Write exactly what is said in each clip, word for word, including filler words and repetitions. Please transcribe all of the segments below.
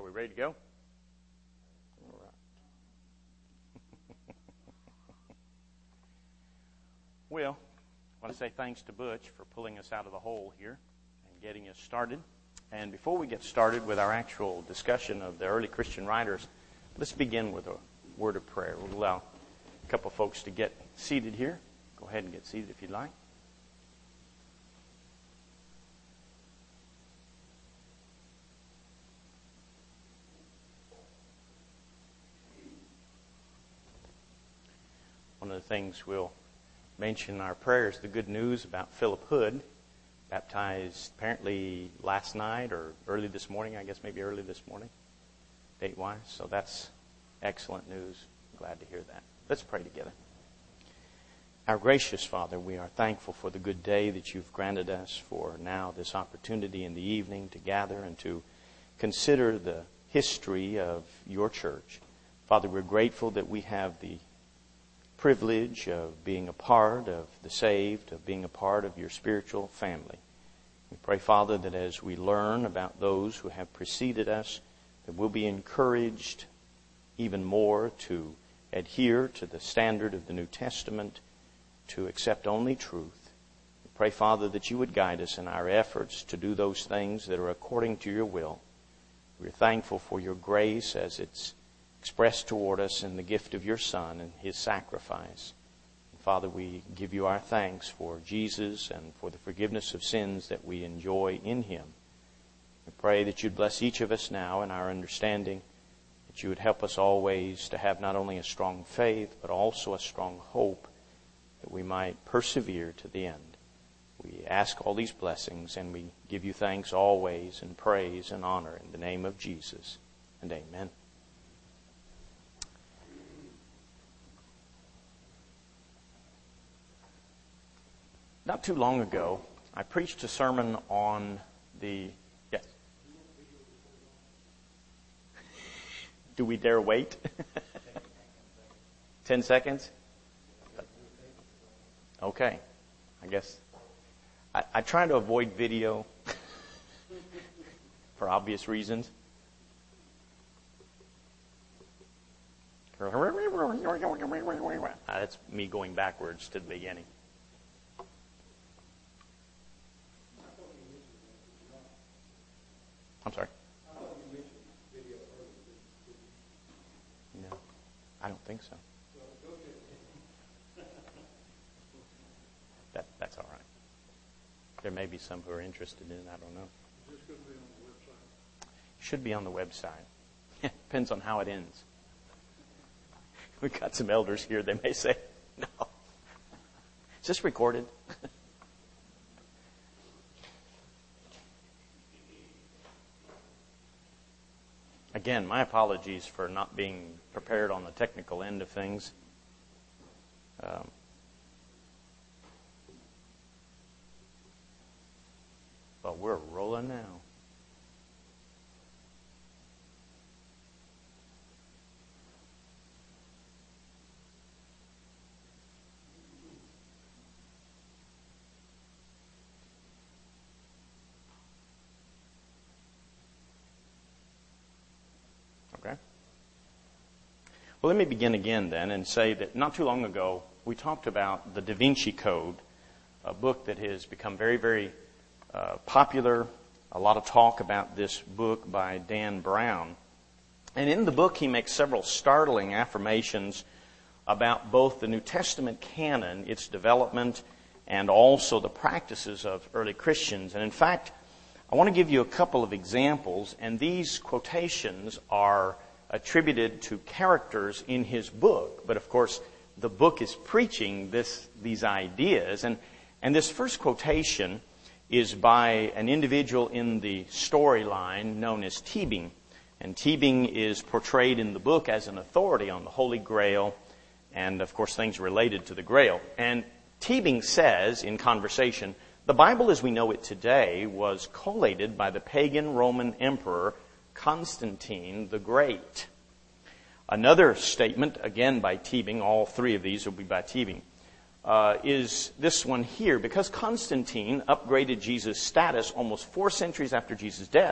we ready to go? All right. Well, I want to say thanks to Butch for pulling us out of the hole here and getting us started. And before we get started with our actual discussion of the early Christian writers, let's begin with a word of prayer. We'll allow a couple of folks to get seated here. Go ahead and get seated if you'd like. One of the things we'll mention in our prayers, the good news about Philip Hood, baptized apparently last night or early this morning, I guess maybe early this morning, date-wise. So that's excellent news. Glad to hear that. Let's pray together. Our gracious Father, we are thankful for the good day that you've granted us, for now this opportunity in the evening to gather and to consider the history of your church. Father, we're grateful that we have the privilege of being a part of the saved, of being a part of your spiritual family. We pray, Father, that as we learn about those who have preceded us, that we'll be encouraged even more to adhere to the standard of the New Testament, to accept only truth. We pray, Father, that you would guide us in our efforts to do those things that are according to your will. We're thankful for your grace as it's expressed toward us in the gift of your Son and his sacrifice. And Father, we give you our thanks for Jesus and for the forgiveness of sins that we enjoy in him. We pray that you'd bless each of us now in our understanding, that you would help us always to have not only a strong faith, but also a strong hope, that we might persevere to the end. We ask all these blessings, and we give you thanks always and praise and honor in the name of Jesus. And amen. Not too long ago, I preached a sermon on the... Yes? Do we dare wait? Ten seconds? Okay. I guess. I, I try to avoid video for obvious reasons. That's me going backwards to the beginning. I'm sorry. No, I don't think so. That that's all right. There may be some who are interested in it. I don't know. Is this going to be on the website? It should be on the website. Depends on how it ends. We've got some elders here. They may say, no. Is this recorded? Again, my apologies for not being prepared on the technical end of things. Um, but we're rolling now. Okay. Well, let me begin again then and say that not too long ago we talked about the Da Vinci Code, a book that has become very, very uh, popular. A lot of talk about this book by Dan Brown. And in the book he makes several startling affirmations about both the New Testament canon, its development, and also the practices of early Christians. And in fact, I want to give you a couple of examples, and these quotations are attributed to characters in his book. But of course, the book is preaching this, these ideas. And, and this first quotation is by an individual in the storyline known as Teabing. And Teabing is portrayed in the book as an authority on the Holy Grail and, of course, things related to the Grail. And Teabing says in conversation, the Bible as we know it today was collated by the pagan Roman emperor Constantine the Great. Another statement, again by Teabing, all three of these will be by Teabing, uh, is this one here. Because Constantine upgraded Jesus' status almost four centuries after Jesus' death,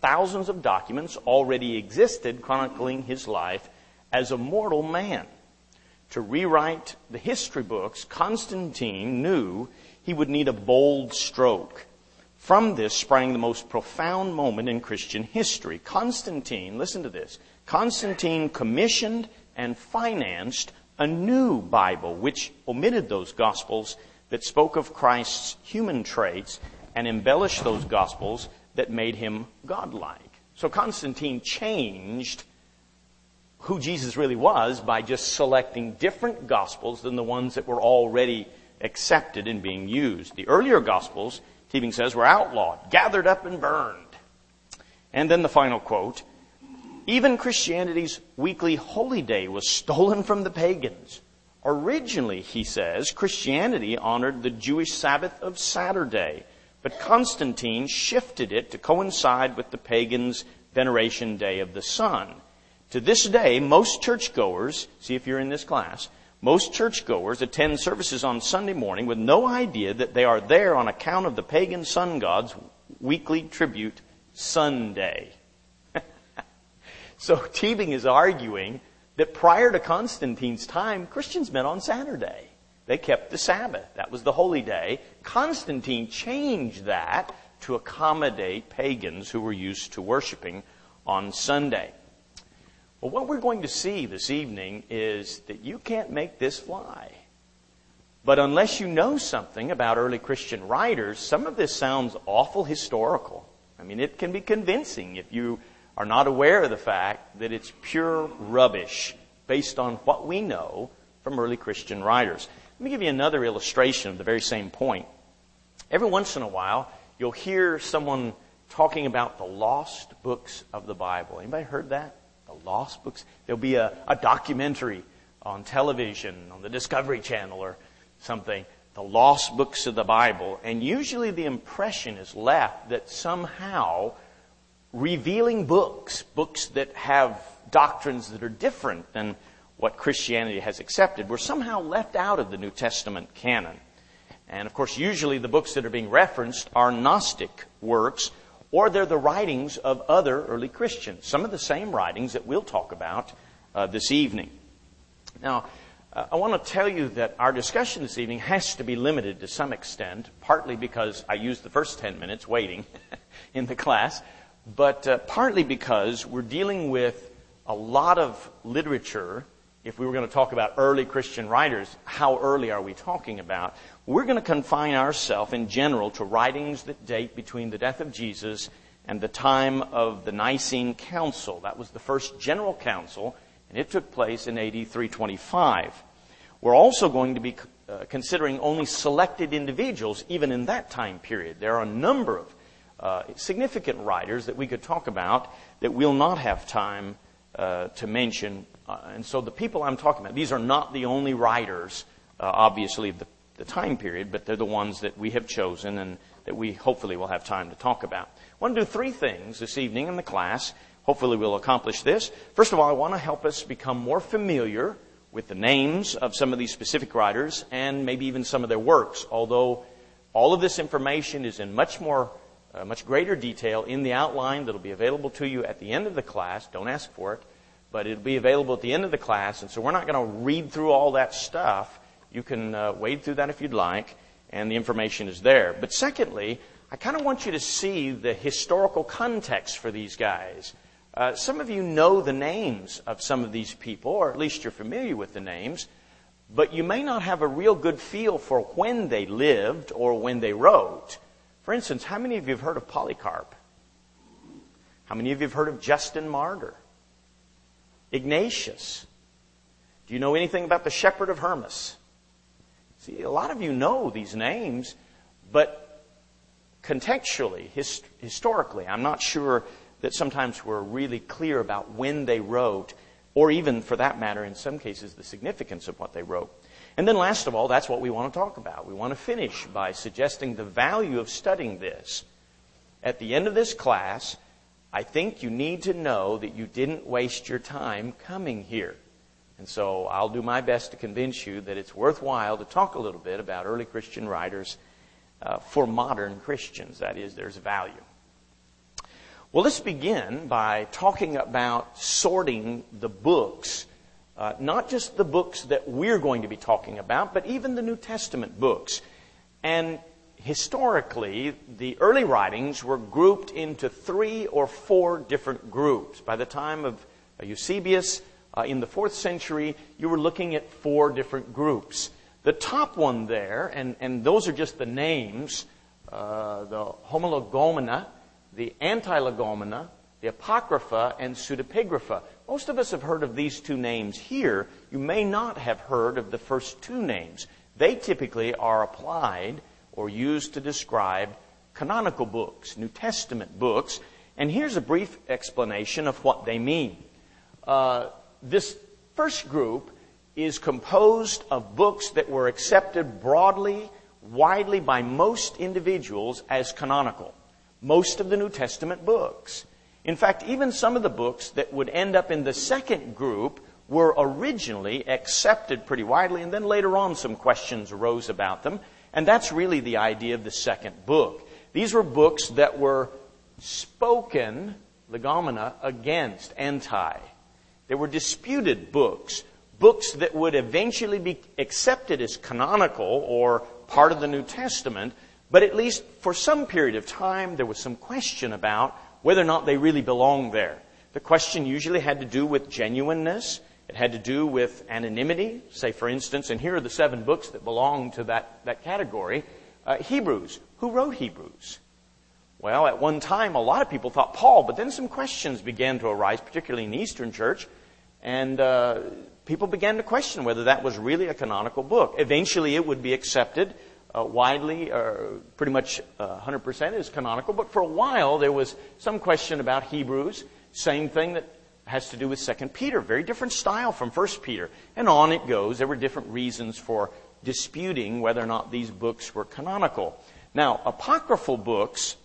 thousands of documents already existed chronicling his life as a mortal man. To rewrite the history books, Constantine knew he would need a bold stroke. From this sprang the most profound moment in Christian history. Constantine, listen to this, Constantine commissioned and financed a new Bible which omitted those Gospels that spoke of Christ's human traits and embellished those Gospels that made him godlike. So Constantine changed who Jesus really was by just selecting different Gospels than the ones that were already accepted and being used. The earlier Gospels, Teebing says, were outlawed, gathered up and burned. And then the final quote, even Christianity's weekly holy day was stolen from the pagans. Originally, he says, Christianity honored the Jewish Sabbath of Saturday, but Constantine shifted it to coincide with the pagans' veneration day of the sun. To this day, most churchgoers, see if you're in this class, most churchgoers attend services on Sunday morning with no idea that they are there on account of the pagan sun god's weekly tribute, Sunday. So Teebing is arguing that prior to Constantine's time, Christians met on Saturday. They kept the Sabbath. That was the holy day. Constantine changed that to accommodate pagans who were used to worshiping on Sunday. Well, what we're going to see this evening is that you can't make this fly. But unless you know something about early Christian writers, some of this sounds awful historical. I mean, it can be convincing if you are not aware of the fact that it's pure rubbish based on what we know from early Christian writers. Let me give you another illustration of the very same point. Every once in a while, you'll hear someone talking about the lost books of the Bible. Anybody heard that? The lost books. There'll be a, a documentary on television, on the Discovery Channel or something, the lost books of the Bible. And usually the impression is left that somehow revealing books, books that have doctrines that are different than what Christianity has accepted, were somehow left out of the New Testament canon. And of course, usually the books that are being referenced are Gnostic works, or they're the writings of other early Christians, some of the same writings that we'll talk about uh, this evening. Now, uh, I want to tell you that our discussion this evening has to be limited to some extent, partly because I used the first ten minutes waiting in the class, but uh, partly because we're dealing with a lot of literature. If we were going to talk about early Christian writers, how early are we talking about? We're going to confine ourselves in general to writings that date between the death of Jesus and the time of the Nicene Council. That was the first general council, and it took place in A D three twenty-five. We're also going to be uh, considering only selected individuals, even in that time period. There are a number of uh, significant writers that we could talk about that we'll not have time uh, to mention. Uh, and so the people I'm talking about, these are not the only writers, uh, obviously, of the, the time period, but they're the ones that we have chosen and that we hopefully will have time to talk about. I want to do three things this evening in the class. Hopefully we'll accomplish this. First of all, I want to help us become more familiar with the names of some of these specific writers and maybe even some of their works, although all of this information is in much more, uh, much greater detail in the outline that will be available to you at the end of the class. Don't ask for it. But it'll be available at the end of the class, and so we're not going to read through all that stuff. You can uh, wade through that if you'd like, and the information is there. But secondly, I kind of want you to see the historical context for these guys. Uh, some of you know the names of some of these people, or at least you're familiar with the names, but you may not have a real good feel for when they lived or when they wrote. For instance, how many of you have heard of Polycarp? How many of you have heard of Justin Martyr? Ignatius. Do you know anything about the Shepherd of Hermas? See, a lot of you know these names, but contextually, hist- historically, I'm not sure that sometimes we're really clear about when they wrote, or even, for that matter, in some cases, the significance of what they wrote. And then last of all, that's what we want to talk about. We want to finish by suggesting the value of studying this. At the end of this class, I think you need to know that you didn't waste your time coming here. And so I'll do my best to convince you that it's worthwhile to talk a little bit about early Christian writers uh, for modern Christians. That is, there's value. Well, let's begin by talking about sorting the books, uh, not just the books that we're going to be talking about, but even the New Testament books. And historically, the early writings were grouped into three or four different groups. By the time of Eusebius, uh, in the fourth century, you were looking at four different groups. The top one there, and, and those are just the names, uh, the Homologomena, the Antilegomena, the Apocrypha, and Pseudepigrapha. Most of us have heard of these two names here. You may not have heard of the first two names. They typically are applied or used to describe canonical books, New Testament books. And here's a brief explanation of what they mean. Uh, this first group is composed of books that were accepted broadly, widely by most individuals as canonical. Most of the New Testament books. In fact, even some of the books that would end up in the second group were originally accepted pretty widely, and then later on some questions arose about them. And that's really the idea of the second book. These were books that were spoken, legomena, against, anti. They were disputed books, books that would eventually be accepted as canonical or part of the New Testament, but at least for some period of time there was some question about whether or not they really belonged there. The question usually had to do with genuineness. It had to do with anonymity. Say, for instance, and here are the seven books that belong to that, that category. Uh, Hebrews. Who wrote Hebrews? Well, at one time, a lot of people thought Paul, but then some questions began to arise, particularly in the Eastern Church, and uh, people began to question whether that was really a canonical book. Eventually, it would be accepted uh, widely, uh, pretty much uh, one hundred percent as canonical, but for a while, there was some question about Hebrews. Same thing that has to do with Second Peter. Very different style from First Peter. And on it goes. There were different reasons for disputing whether or not these books were canonical. Now, apocryphal books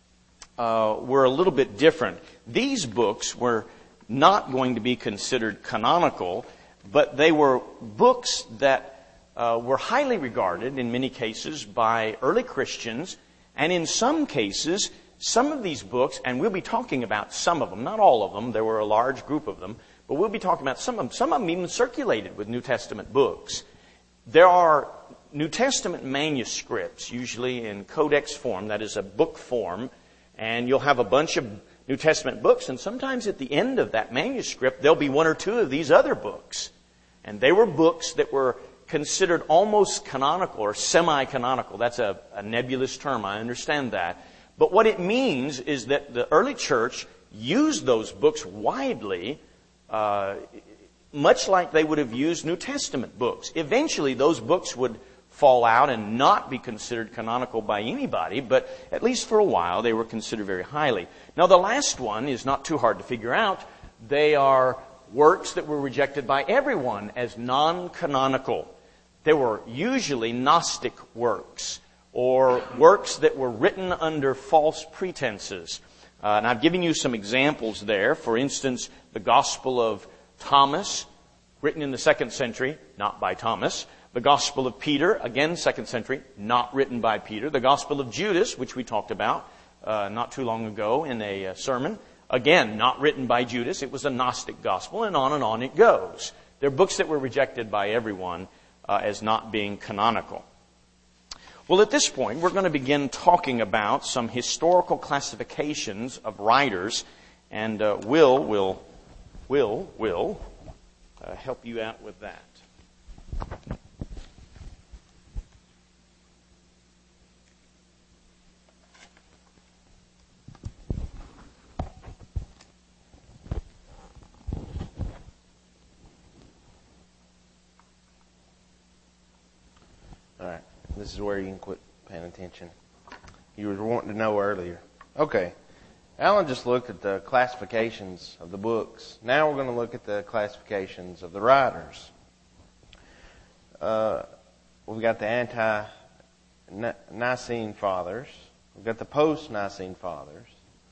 uh, were a little bit different. These books were not going to be considered canonical, but they were books that uh, were highly regarded in many cases by early Christians, and in some cases, some of these books, and we'll be talking about some of them, not all of them, there were a large group of them, but we'll be talking about some of them. Some of them even circulated with New Testament books. There are New Testament manuscripts, usually in codex form, that is a book form, and you'll have a bunch of New Testament books, and sometimes at the end of that manuscript, there'll be one or two of these other books. And they were books that were considered almost canonical or semi-canonical. That's a, a nebulous term, I understand that. But what it means is that the early church used those books widely, uh, much like they would have used New Testament books. Eventually, those books would fall out and not be considered canonical by anybody, but at least for a while, they were considered very highly. Now, the last one is not too hard to figure out. They are works that were rejected by everyone as non-canonical. They were usually Gnostic works, or works that were written under false pretenses. Uh, and I've given you some examples there. For instance, the Gospel of Thomas, written in the second century, not by Thomas. The Gospel of Peter, again, second century, not written by Peter. The Gospel of Judas, which we talked about uh, not too long ago in a uh, sermon, again, not written by Judas. It was a Gnostic gospel, and on and on it goes. They're books that were rejected by everyone uh, as not being canonical. Well, at this point, we're going to begin talking about some historical classifications of writers, and uh, Will will will will uh, help you out with that. All right. This is where you can quit paying attention. You were wanting to know earlier. Okay. Alan just looked at the classifications of the books. Now we're going to look at the classifications of the writers. Uh, we've got the anti-Nicene Fathers. We've got the post-Nicene Fathers.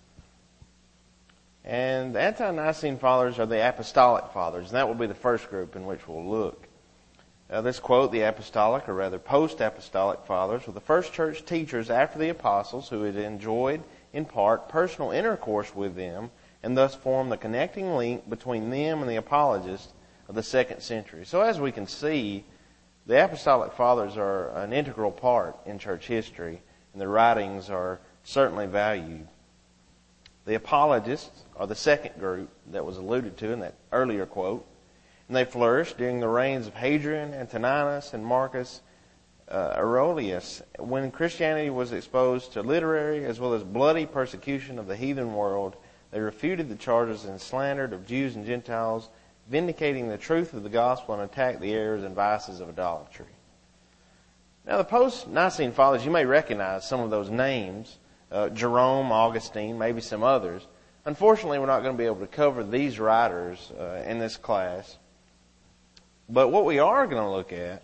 And the anti-Nicene Fathers are the Apostolic Fathers. And that will be the first group in which we'll look. Uh, this quote, the Apostolic, or rather post-Apostolic Fathers, were the first church teachers after the apostles who had enjoyed in part, personal intercourse with them, and thus form the connecting link between them and the apologists of the second century. So as we can see, the Apostolic Fathers are an integral part in church history, and their writings are certainly valued. The apologists are the second group that was alluded to in that earlier quote, and they flourished during the reigns of Hadrian, Antoninus, and Marcus uh, Aurelius, when Christianity was exposed to literary as well as bloody persecution of the heathen world. They refuted the charges and slandered of Jews and Gentiles, vindicating the truth of the gospel, and attacked the errors and vices of idolatry. Now, the post-Nicene Fathers, you may recognize some of those names, uh, Jerome, Augustine, maybe some others. Unfortunately, we're not going to be able to cover these writers uh, in this class. But what we are going to look at,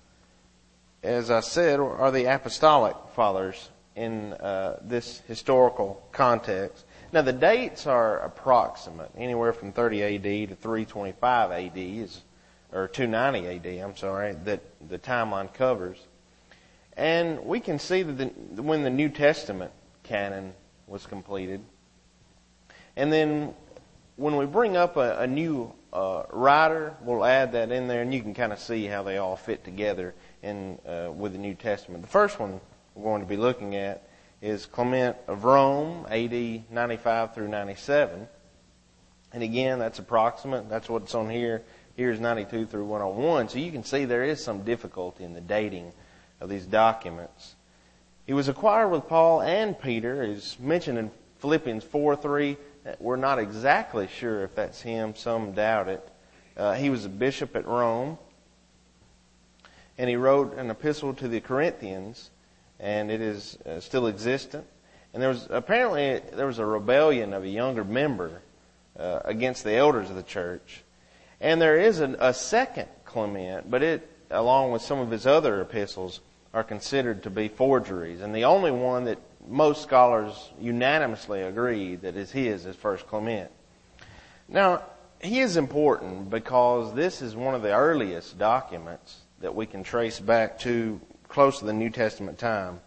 as I said, are the Apostolic Fathers in uh, this historical context. Now, the dates are approximate, anywhere from thirty A D to three twenty-five A D, is, or two ninety A D, I'm sorry, that the timeline covers. And we can see that the, when the New Testament canon was completed, and then when we bring up a, a new uh, writer, we'll add that in there, and you can kind of see how they all fit together in uh, with the New Testament. The first one we're going to be looking at is Clement of Rome, A D ninety-five through ninety-seven. And again, that's approximate. That's what's on here. Here's ninety-two through one oh one. So you can see there is some difficulty in the dating of these documents. He was acquired with Paul and Peter, as mentioned in Philippians four three. We're not exactly sure if that's him. Some doubt it. Uh, he was a bishop at Rome. And he wrote an epistle to the Corinthians, and it is uh, still existent. And there was apparently there was a rebellion of a younger member uh, against the elders of the church. And there is a, a second Clement, but it, along with some of his other epistles, are considered to be forgeries. And the only one that most scholars unanimously agree that is his is First Clement. Now, he is important because this is one of the earliest documents that we can trace back to close to the New Testament time.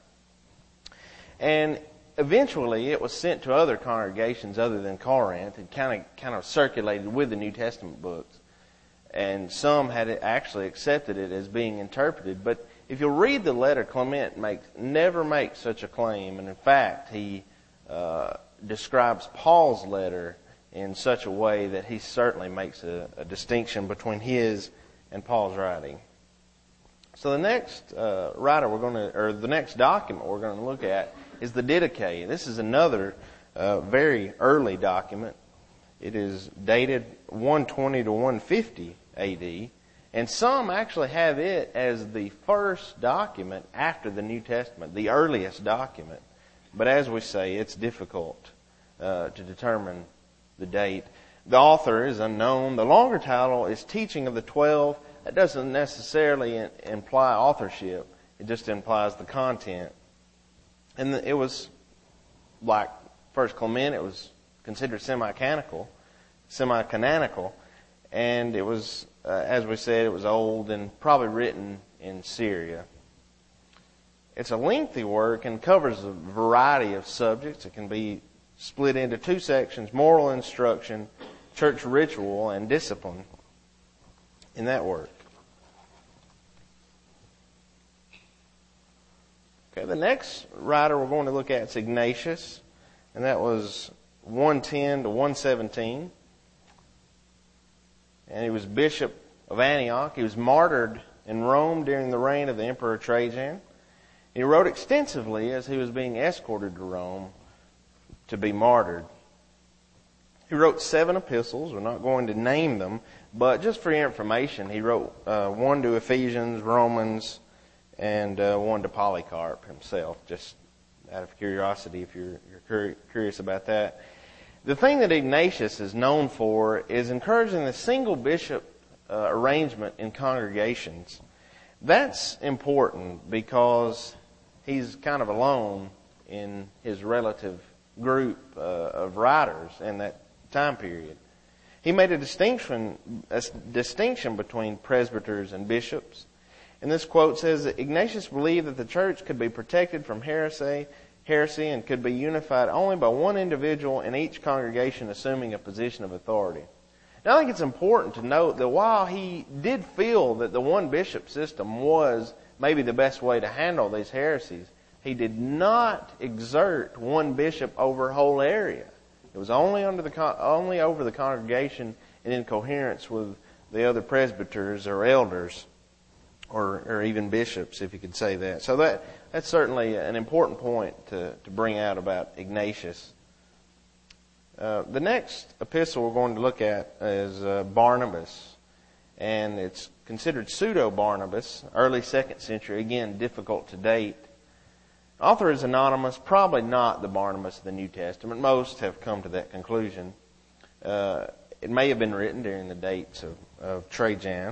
And eventually it was sent to other congregations other than Corinth. It kind of kind of circulated with the New Testament books. And some had actually accepted it as being interpreted. But if you'll read the letter, Clement makes, never makes such a claim. And in fact, he uh, describes Paul's letter in such a way that he certainly makes a, a distinction between his and Paul's writing. So the next uh, writer we're going to, or the next document we're going to look at is the Didache. This is another uh, very early document. It is dated one twenty to one fifty A D, and some actually have it as the first document after the New Testament, the earliest document. But as we say, it's difficult uh, to determine the date. The author is unknown. The longer title is Teaching of the Twelve. That doesn't necessarily imply authorship. It just implies the content. And it was like First Clement, it was considered semi-canonical, semi-canonical, and it was, uh, as we said, it was old and probably written in Syria. It's a lengthy work and covers a variety of subjects. It can be split into two sections: moral instruction, church ritual, and discipline. In that work. Okay, the next writer we're going to look at is Ignatius, and that was one ten to one seventeen. And he was bishop of Antioch. He was martyred in Rome during the reign of the Emperor Trajan. He wrote extensively as he was being escorted to Rome to be martyred. He wrote seven epistles. We're not going to name them, but just for your information, he wrote uh, one to Ephesians, Romans, and uh, one to Polycarp himself, just out of curiosity if you're, you're curious about that. The thing that Ignatius is known for is encouraging the single bishop uh, arrangement in congregations. That's important because he's kind of alone in his relative group uh, of writers in that time period. He made a distinction, a distinction between presbyters and bishops. And this quote says that Ignatius believed that the church could be protected from heresy, heresy and could be unified only by one individual in each congregation assuming a position of authority. Now, I think it's important to note that while he did feel that the one bishop system was maybe the best way to handle these heresies, he did not exert one bishop over a whole area. It was only under the only over the congregation and in coherence with the other presbyters or elders, or, or even bishops, if you could say that. So that that's certainly an important point to, to bring out about Ignatius. Uh, the next epistle we're going to look at is uh, Barnabas, and it's considered pseudo-Barnabas, early second century, again, difficult to date. Author is anonymous, probably not the Barnabas of the New Testament. Most have come to that conclusion. Uh, it may have been written during the dates of, of Trajan.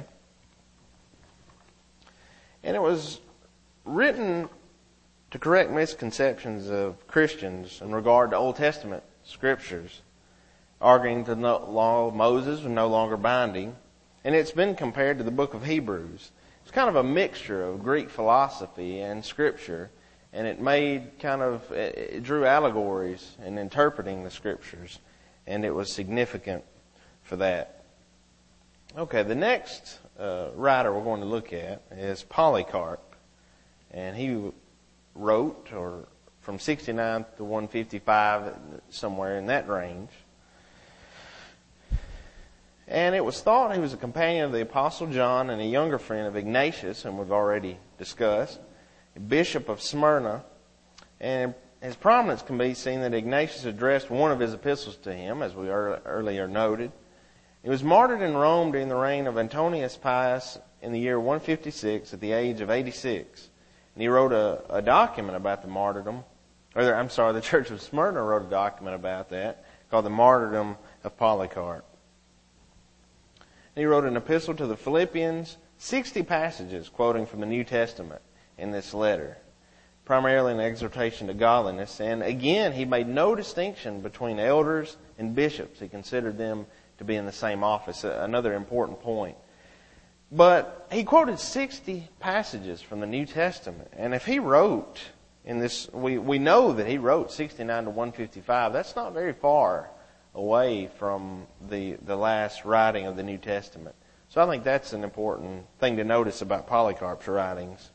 And it was written to correct misconceptions of Christians in regard to Old Testament scriptures, arguing that the law of Moses was no longer binding. And it's been compared to the book of Hebrews. It's kind of a mixture of Greek philosophy and scripture. And it made kind of, it drew allegories in interpreting the scriptures. And it was significant for that. Okay, the next uh, writer we're going to look at is Polycarp. And he wrote, or from sixty-nine to one fifty-five, somewhere in that range. And it was thought he was a companion of the Apostle John and a younger friend of Ignatius, whom we've already discussed, Bishop of Smyrna. And his prominence can be seen that Ignatius addressed one of his epistles to him, as we earlier noted. He was martyred in Rome during the reign of Antonius Pius in the year one fifty-six at the age of eighty-six. And he wrote a, a document about the martyrdom. Or, I'm sorry, the Church of Smyrna wrote a document about that called the Martyrdom of Polycarp. And he wrote an epistle to the Philippians, sixty passages quoting from the New Testament in this letter, primarily an exhortation to godliness. And again, he made no distinction between elders and bishops. He considered them to be in the same office, another important point. But he quoted sixty passages from the New Testament. And if he wrote in this, we, we know that he wrote sixty-nine to one fifty-five. That's not very far away from the, the last writing of the New Testament. So I think that's an important thing to notice about Polycarp's writings.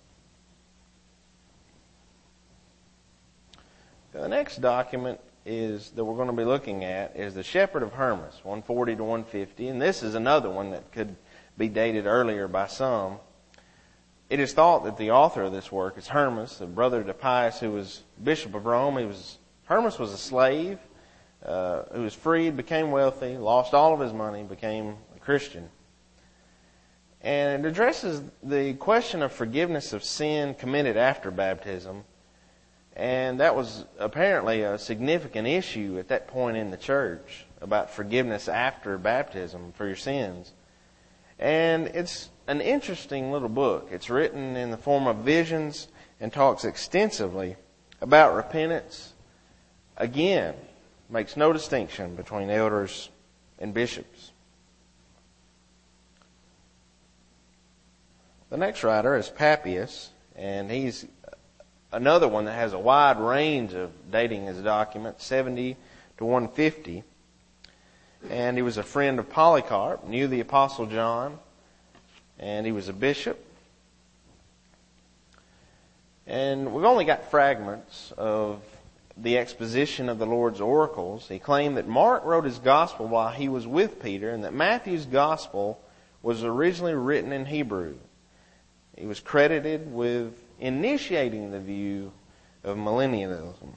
The next document is that we're going to be looking at is the Shepherd of Hermas, one forty to one fifty. And this is another one that could be dated earlier by some. It is thought that the author of this work is Hermas, the brother to Pius, who was Bishop of Rome. He was Hermas was a slave uh, who was freed, became wealthy, lost all of his money, became a Christian. And it addresses the question of forgiveness of sin committed after baptism. And that was apparently a significant issue at that point in the church, about forgiveness after baptism for your sins. And it's an interesting little book. It's written in the form of visions and talks extensively about repentance. Again, makes no distinction between elders and bishops. The next writer is Papias, and he's another one that has a wide range of dating his documents, seventy to one fifty. And he was a friend of Polycarp, knew the Apostle John, and he was a bishop. And we've only got fragments of the exposition of the Lord's oracles. He claimed that Mark wrote his gospel while he was with Peter, and that Matthew's gospel was originally written in Hebrew. He was credited with initiating the view of millennialism.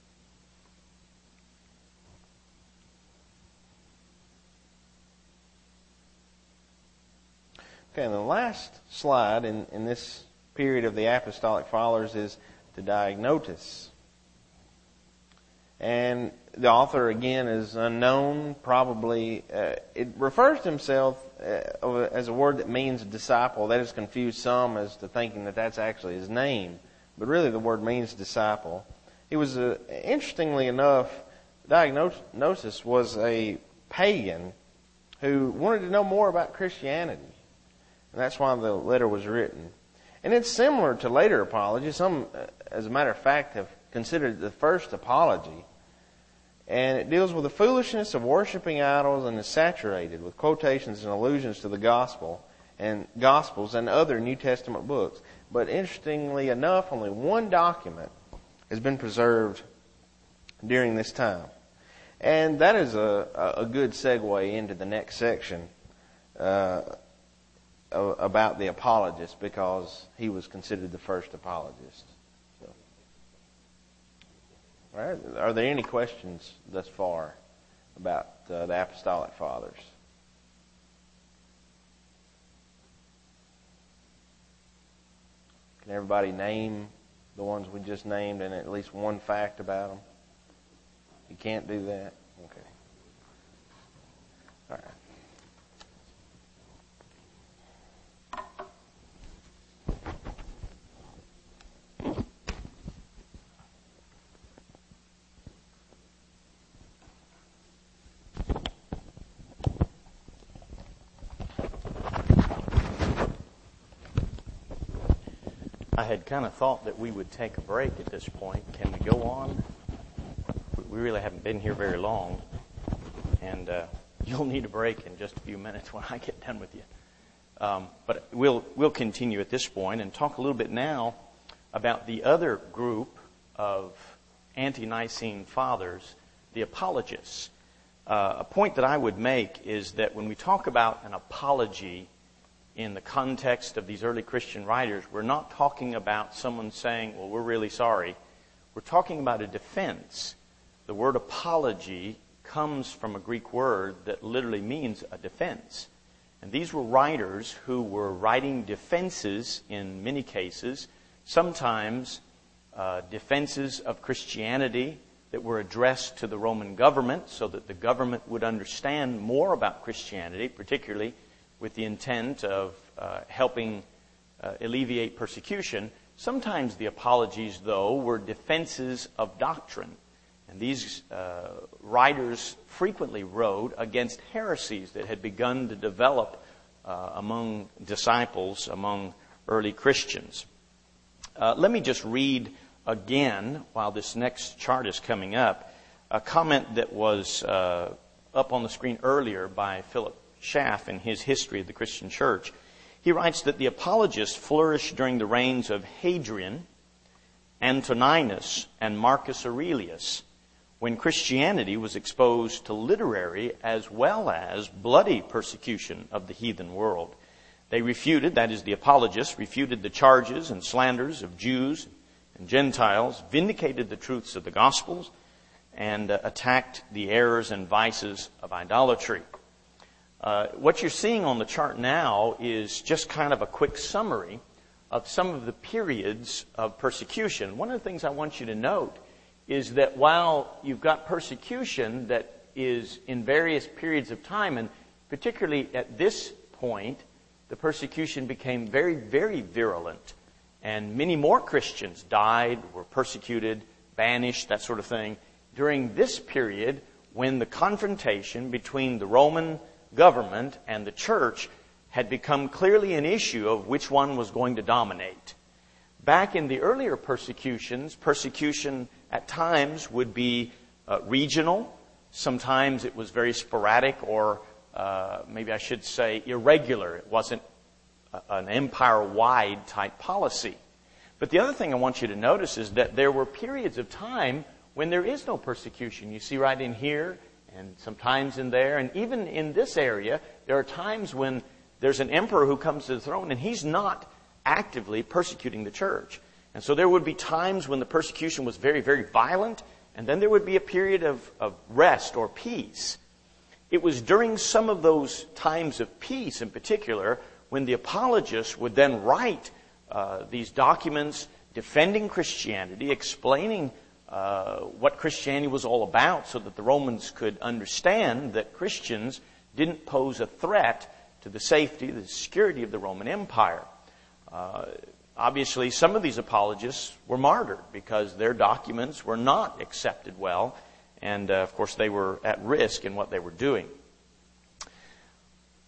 Okay, and the last slide in, in this period of the apostolic fathers is the Diagnosis. And the author, again, is unknown. Probably, uh, it refers to himself uh, as a word that means disciple. That has confused some as to thinking that that's actually his name. But really the word means disciple. He was, uh, interestingly enough, Diagnosis was a pagan who wanted to know more about Christianity. And that's why the letter was written. And it's similar to later apologies. Some, as a matter of fact, have considered the first apology. And it deals with the foolishness of worshiping idols and is saturated with quotations and allusions to the gospel and Gospels and other New Testament books. But interestingly enough, only one document has been preserved during this time. And that is a, a good segue into the next section uh, about the apologist, because he was considered the first apologist. So, all right. Are there any questions thus far about uh, the Apostolic Fathers? Can everybody name the ones we just named and at least one fact about them? You can't do that? Okay. All right. I had kind of thought that we would take a break at this point. Can we go on? We really haven't been here very long, and uh, you'll need a break in just a few minutes when I get done with you. Um, but we'll we'll continue at this point and talk a little bit now about the other group of ante-Nicene fathers, the apologists. Uh, a point that I would make is that when we talk about an apology in the context of these early Christian writers, we're not talking about someone saying, well, we're really sorry. We're talking about a defense. The word apology comes from a Greek word that literally means a defense. And these were writers who were writing defenses in many cases, sometimes uh, defenses of Christianity that were addressed to the Roman government so that the government would understand more about Christianity, particularly with the intent of uh, helping uh, alleviate persecution. Sometimes the apologies, though, were defenses of doctrine. And these uh, writers frequently wrote against heresies that had begun to develop uh, among disciples, among early Christians. Uh, let me just read again, while this next chart is coming up, a comment that was uh, up on the screen earlier by Philip Schaff in his History of the Christian Church. He writes that the apologists flourished during the reigns of Hadrian, Antoninus, and Marcus Aurelius, when Christianity was exposed to literary as well as bloody persecution of the heathen world. They refuted, that is, the apologists, refuted the charges and slanders of Jews and Gentiles, vindicated the truths of the Gospels, and uh, attacked the errors and vices of idolatry. Uh, what you're seeing on the chart now is just kind of a quick summary of some of the periods of persecution. One of the things I want you to note is that while you've got persecution that is in various periods of time, and particularly at this point, the persecution became very, very virulent. And many more Christians died, were persecuted, banished, that sort of thing, during this period when the confrontation between the Roman government and the church had become clearly an issue of which one was going to dominate. Back in the earlier persecutions, persecution at times would be uh, regional. Sometimes it was very sporadic, or uh, maybe I should say irregular. It wasn't a, an empire-wide type policy. But the other thing I want you to notice is that there were periods of time when there is no persecution. You see right in here, and sometimes in there, and even in this area, there are times when there's an emperor who comes to the throne and he's not actively persecuting the church. And so there would be times when the persecution was very, very violent, and then there would be a period of, of rest or peace. It was during some of those times of peace in particular when the apologists would then write uh, these documents defending Christianity, explaining Uh, what Christianity was all about so that the Romans could understand that Christians didn't pose a threat to the safety, the security of the Roman Empire. Uh, obviously, some of these apologists were martyred because their documents were not accepted well, and uh, of course they were at risk in what they were doing.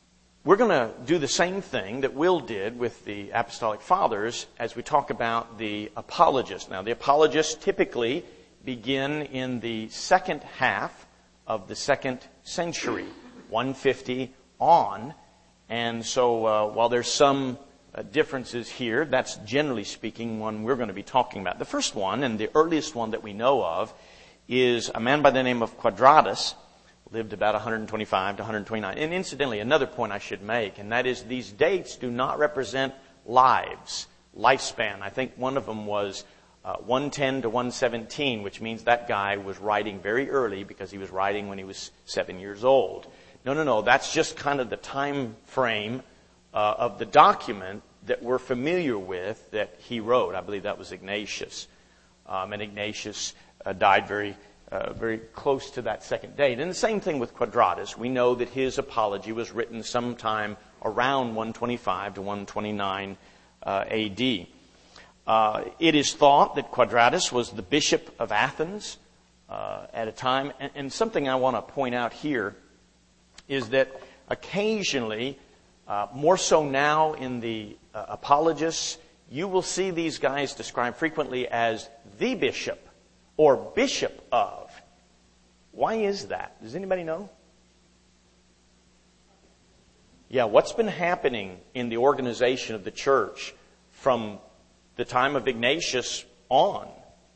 we're going to do the same thing that Will did with the Apostolic Fathers as we talk about the apologists. Now, the apologists typically begin in the second half of the second century, one fifty on. And so uh, while there's some uh, differences here, that's generally speaking one we're going to be talking about. The first one, and the earliest one that we know of, is a man by the name of Quadratus, lived about one twenty-five to one twenty-nine. And incidentally, another point I should make, and that is these dates do not represent lives, lifespan. I think one of them was uh, one ten to one seventeen, which means that guy was writing very early because he was writing when he was seven years old. No, no, no, that's just kind of the time frame uh, of the document that we're familiar with that he wrote. I believe that was Ignatius. Um, and Ignatius uh, died very Uh, very close to that second date. And the same thing with Quadratus. We know that his apology was written sometime around one twenty-five to one twenty-nine uh, A D. Uh, it is thought that Quadratus was the bishop of Athens uh, at a time. And, and something I want to point out here is that occasionally, uh, more so now in the uh, apologists, you will see these guys described frequently as the bishop or bishop of. Why is that? Does anybody know? Yeah, what's been happening in the organization of the church from the time of Ignatius on?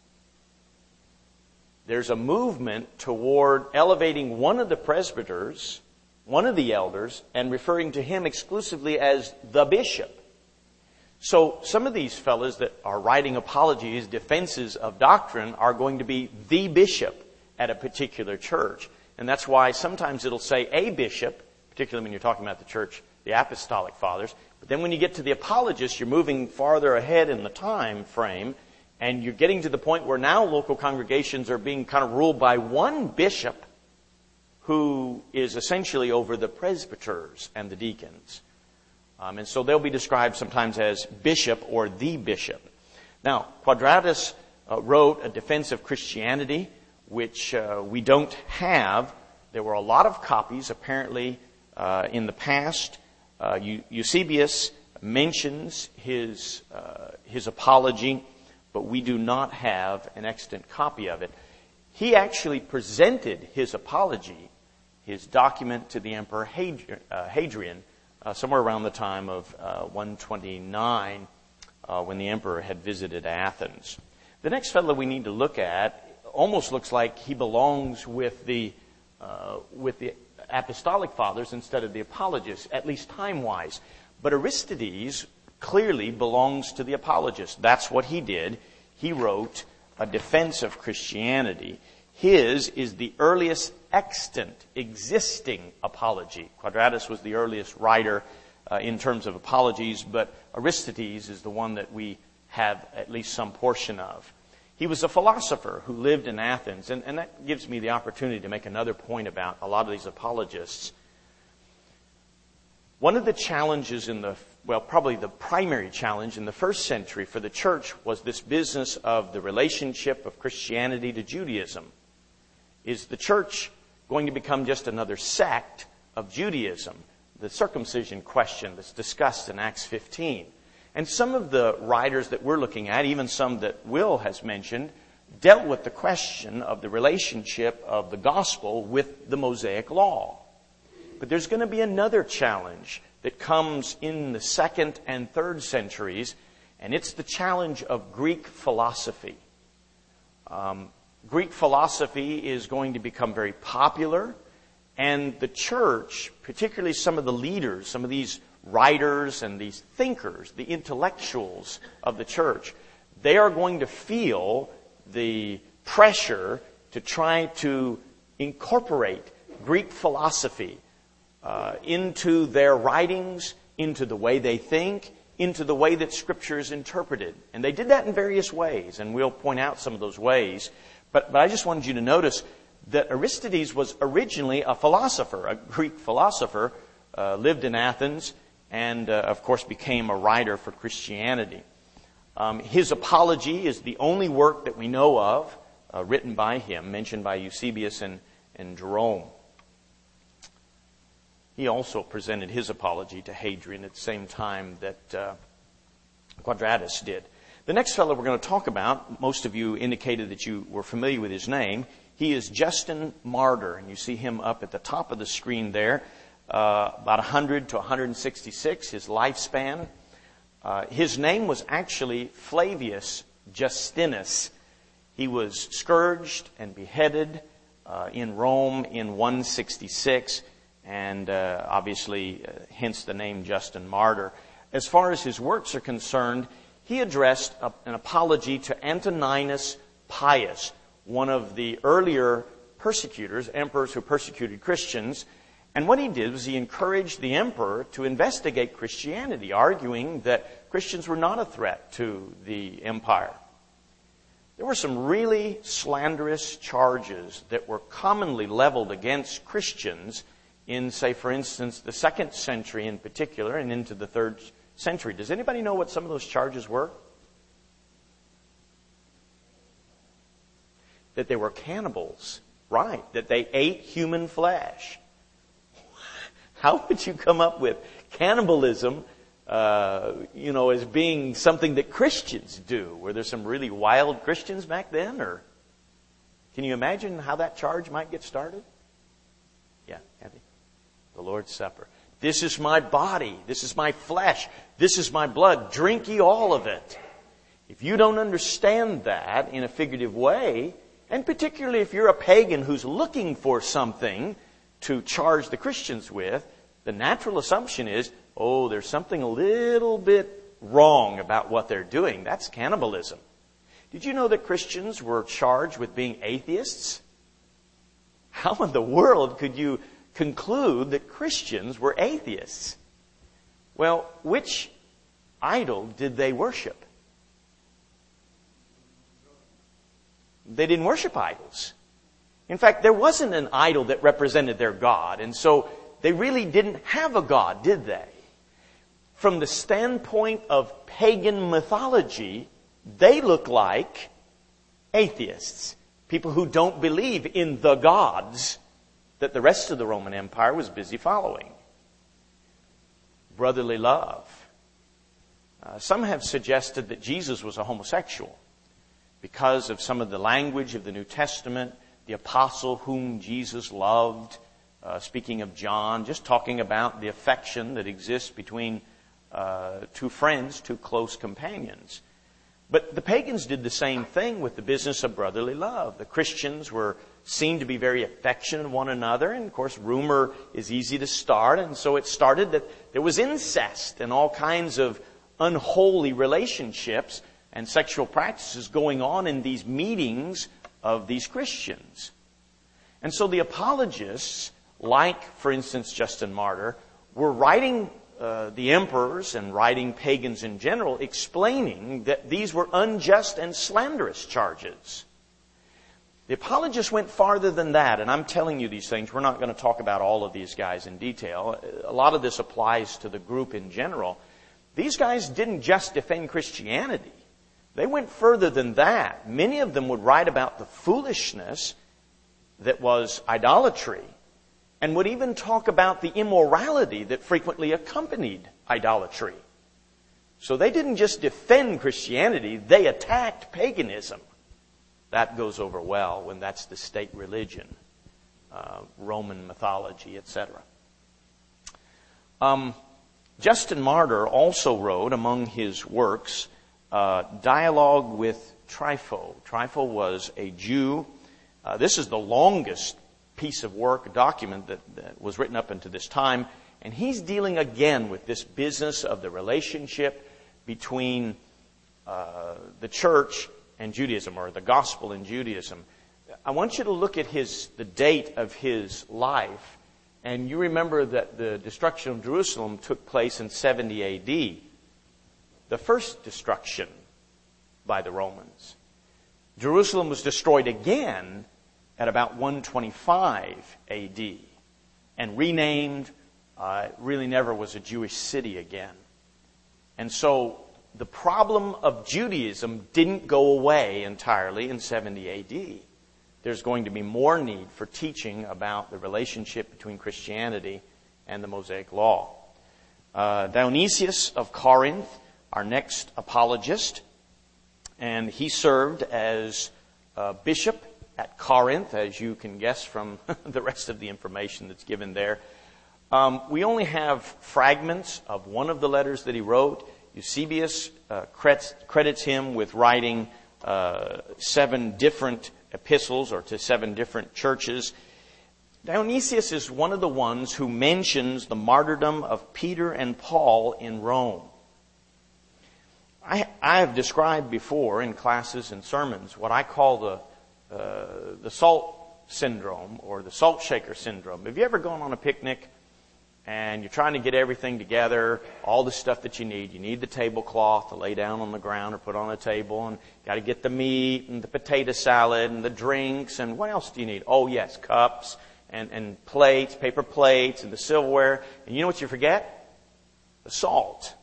There's a movement toward elevating one of the presbyters, one of the elders, and referring to him exclusively as the bishop. So some of these fellas that are writing apologies, defenses of doctrine, are going to be the bishop at a particular church. And that's why sometimes it'll say a bishop, particularly when you're talking about the church, the Apostolic Fathers. But then when you get to the apologists, you're moving farther ahead in the time frame, and you're getting to the point where now local congregations are being kind of ruled by one bishop who is essentially over the presbyters and the deacons. Um, and so they'll be described sometimes as bishop or the bishop. Now, Quadratus uh, wrote a defense of Christianity, which uh, we don't have. There were a lot of copies, apparently, uh, in the past. Uh, Eusebius mentions his uh, his apology, but we do not have an extant copy of it. He actually presented his apology, his document, to the Emperor Hadrian, Uh, somewhere around the time of uh, one twenty-nine, uh, when the emperor had visited Athens. The next fellow we need to look at almost looks like he belongs with the uh, with the Apostolic Fathers instead of the apologists, at least time-wise. But Aristides clearly belongs to the apologists. That's what he did. He wrote a defense of Christianity. His is the earliest extant, existing apology. Quadratus was the earliest writer uh, in terms of apologies, but Aristides is the one that we have at least some portion of. He was a philosopher who lived in Athens, and, and that gives me the opportunity to make another point about a lot of these apologists. One of the challenges in the, well, probably the primary challenge in the first century for the church was this business of the relationship of Christianity to Judaism. Is the church going to become just another sect of Judaism? The circumcision question that's discussed in Acts fifteen. And some of the writers that we're looking at, even some that Will has mentioned, dealt with the question of the relationship of the gospel with the Mosaic law. But there's going to be another challenge that comes in the second and third centuries, and it's the challenge of Greek philosophy. Um, Greek philosophy is going to become very popular, and the church, particularly some of the leaders, some of these writers and these thinkers, the intellectuals of the church, they are going to feel the pressure to try to incorporate Greek philosophy uh, into their writings, into the way they think, into the way that Scripture is interpreted. And they did that in various ways, and we'll point out some of those ways. But, but I just wanted you to notice that Aristides was originally a philosopher, a Greek philosopher, uh, lived in Athens, and, uh, of course, became a writer for Christianity. Um, his apology is the only work that we know of uh, written by him, mentioned by Eusebius and, and Jerome. he also presented his apology to Hadrian at the same time that uh, Quadratus did. The next fellow we're going to talk about, most of you indicated that you were familiar with his name. He is Justin Martyr, and you see him up at the top of the screen there, uh, about one hundred to one hundred sixty-six, his lifespan. Uh, his name was actually Flavius Justinus. He was scourged and beheaded uh, in Rome in one sixty-six, and uh, obviously, uh, hence the name Justin Martyr. As far as his works are concerned, he addressed a, an apology to Antoninus Pius, one of the earlier persecutors, emperors who persecuted Christians. And what he did was he encouraged the emperor to investigate Christianity, arguing that Christians were not a threat to the empire. There were some really slanderous charges that were commonly leveled against Christians in, say, for instance, the second century in particular and into the third century. Does anybody know what some of those charges were? That they were cannibals. Right. That they ate human flesh. How would you come up with cannibalism, uh, you know, as being something that Christians do? Were there some really wild Christians back then? Or can you imagine how that charge might get started? Yeah, Kathy. The Lord's Supper. This is my body. This is my flesh. This is my blood. Drink ye all of it. If you don't understand that in a figurative way, and particularly if you're a pagan who's looking for something to charge the Christians with, the natural assumption is, oh, there's something a little bit wrong about what they're doing. That's cannibalism. Did you know that Christians were charged with being atheists? How in the world could you conclude that Christians were atheists? Well, which idol did they worship? They didn't worship idols. In fact, there wasn't an idol that represented their God, and so they really didn't have a God, did they? From the standpoint of pagan mythology, they look like atheists, people who don't believe in the gods that the rest of the Roman Empire was busy following. Brotherly love. Uh, some have suggested that Jesus was a homosexual because of some of the language of the New Testament, the apostle whom Jesus loved, uh, speaking of John, just talking about the affection that exists between uh, two friends, two close companions. But the pagans did the same thing with the business of brotherly love. The Christians were seen to be very affectionate of one another, and of course rumor is easy to start, and so it started that there was incest and all kinds of unholy relationships and sexual practices going on in these meetings of these Christians. And so the apologists, like, for instance, Justin Martyr, were writing uh, the emperors and writing pagans in general, explaining that these were unjust and slanderous charges. The apologists went farther than that, and I'm telling you these things. We're not going to talk about all of these guys in detail. A lot of this applies to the group in general. These guys didn't just defend Christianity. They went further than that. Many of them would write about the foolishness that was idolatry, and would even talk about the immorality that frequently accompanied idolatry. So they didn't just defend Christianity, they attacked paganism. That goes over well when that's the state religion, uh, Roman mythology, et cetera. Um, Justin Martyr also wrote among his works uh, Dialogue with Trypho. Trypho was a Jew. Uh, this is the longest piece of work, a document that, that was written up into this time, and he's dealing again with this business of the relationship between uh, the church and Judaism, or the gospel in Judaism. I want you to look at his the date of his life, and you remember that the destruction of Jerusalem took place in seventy A D, the first destruction by the Romans. Jerusalem was destroyed again at about one twenty-five A D and renamed. Uh, it really never was a Jewish city again. And so the problem of Judaism didn't go away entirely in seventy A D. There's going to be more need for teaching about the relationship between Christianity and the Mosaic Law. Uh, Dionysius of Corinth, our next apologist, and he served as uh, bishop at Corinth, as you can guess from the rest of the information that's given there. Um, we only have fragments of one of the letters that he wrote. Eusebius uh, credits, credits him with writing uh, seven different epistles, or to seven different churches. Dionysius is one of the ones who mentions the martyrdom of Peter and Paul in Rome. I, I have described before in classes and sermons what I call the uh, the salt syndrome, or the salt shaker syndrome. Have you ever gone on a picnic and you're trying to get everything together, all the stuff that you need? You need the tablecloth to lay down on the ground or put on a table, and got to get the meat and the potato salad and the drinks, and what else do you need? Oh yes, cups and, and plates, paper plates, and the silverware. And you know what you forget? The salt.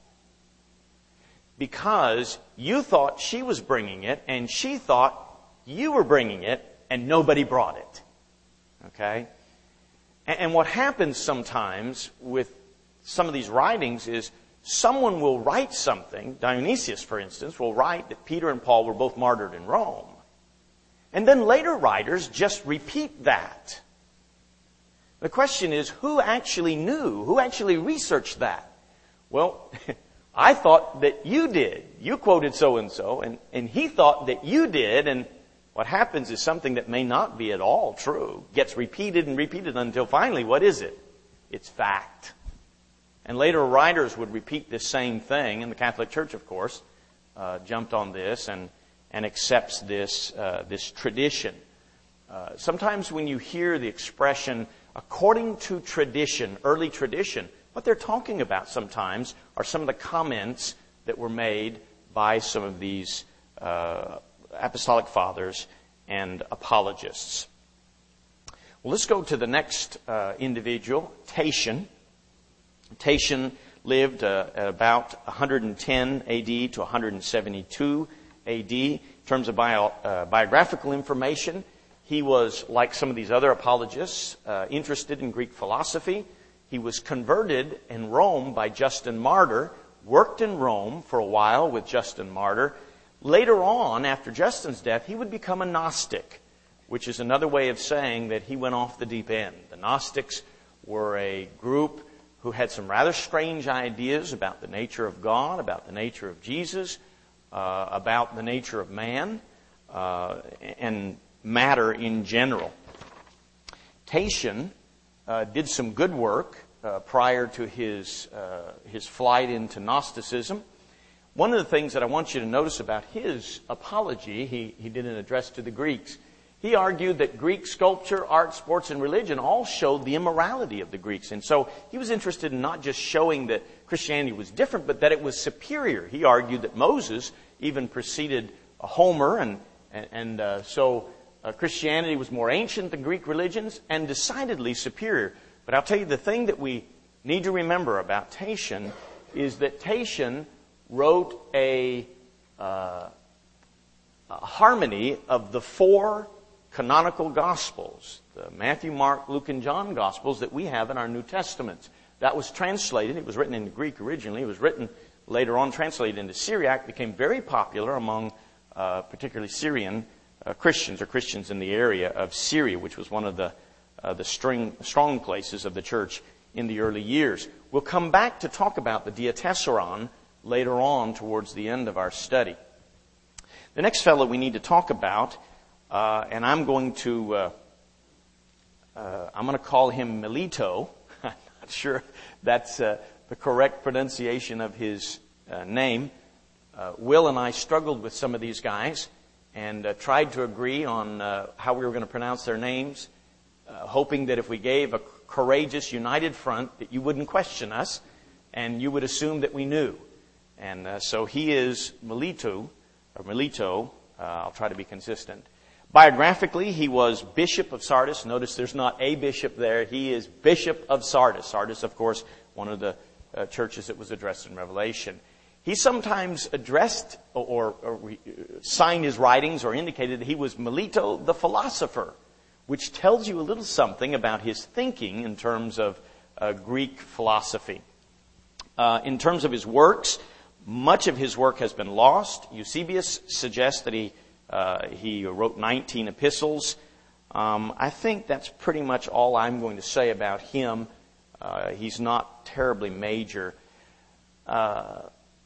Because you thought she was bringing it, and she thought you were bringing it, and nobody brought it. Okay? And, and what happens sometimes with some of these writings is someone will write something. Dionysius, for instance, will write that Peter and Paul were both martyred in Rome. And then later writers just repeat that. The question is, who actually knew? Who actually researched that? Well, I thought that you did. You quoted so-and-so, and, and he thought that you did, and what happens is something that may not be at all true gets repeated and repeated until finally, what is it? It's fact. And later writers would repeat this same thing, and the Catholic Church, of course, uh, jumped on this and, and accepts this, uh, this tradition. Uh, sometimes when you hear the expression, according to tradition, early tradition, what they're talking about sometimes are some of the comments that were made by some of these uh, apostolic fathers and apologists. Well, let's go to the next uh, individual, Tatian. Tatian lived uh, at about one hundred ten A D to one hundred seventy-two A D. In terms of bio, uh, biographical information, he was, like some of these other apologists, uh, interested in Greek philosophy. He was converted in Rome by Justin Martyr, worked in Rome for a while with Justin Martyr. Later on, after Justin's death, he would become a Gnostic, which is another way of saying that he went off the deep end. The Gnostics were a group who had some rather strange ideas about the nature of God, about the nature of Jesus, uh, about the nature of man, uh, and matter in general. Tatian uh, did some good work uh, prior to his uh, his flight into Gnosticism. One of the things that I want you to notice about his apology, he, he did an address to the Greeks. He argued that Greek sculpture, art, sports, and religion all showed the immorality of the Greeks. And so he was interested in not just showing that Christianity was different, but that it was superior. He argued that Moses even preceded Homer, and, and, and uh, so uh, Christianity was more ancient than Greek religions and decidedly superior. But I'll tell you, the thing that we need to remember about Tatian is that Tatian wrote a, uh, a harmony of the four canonical Gospels, the Matthew, Mark, Luke, and John Gospels that we have in our New Testaments. That was translated. It was written in Greek originally. It was written later on, translated into Syriac, became very popular among uh, particularly Syrian uh, Christians, or Christians in the area of Syria, which was one of the, uh, the string, strong places of the church in the early years. We'll come back to talk about the Diatessaron later on towards the end of our study. The next fellow we need to talk about, uh, and I'm going to uh, uh, I'm going to call him Melito. I'm not sure that's uh, the correct pronunciation of his uh, name. Uh, Will and I struggled with some of these guys and uh, tried to agree on uh, how we were going to pronounce their names, uh, hoping that if we gave a courageous, united front, that you wouldn't question us and you would assume that we knew. And uh, so he is Melito, or Melito. Uh, I'll try to be consistent. Biographically, he was Bishop of Sardis. Notice there's not a bishop there. He is Bishop of Sardis. Sardis, of course, one of the uh, churches that was addressed in Revelation. He sometimes addressed or, or, or signed his writings or indicated that he was Melito the philosopher, which tells you a little something about his thinking in terms of uh, Greek philosophy. Uh, in terms of his works, much of his work has been lost. Eusebius suggests that he uh, he wrote nineteen epistles. Um, I think that's pretty much all I'm going to say about him. Uh, he's not terribly major. Uh,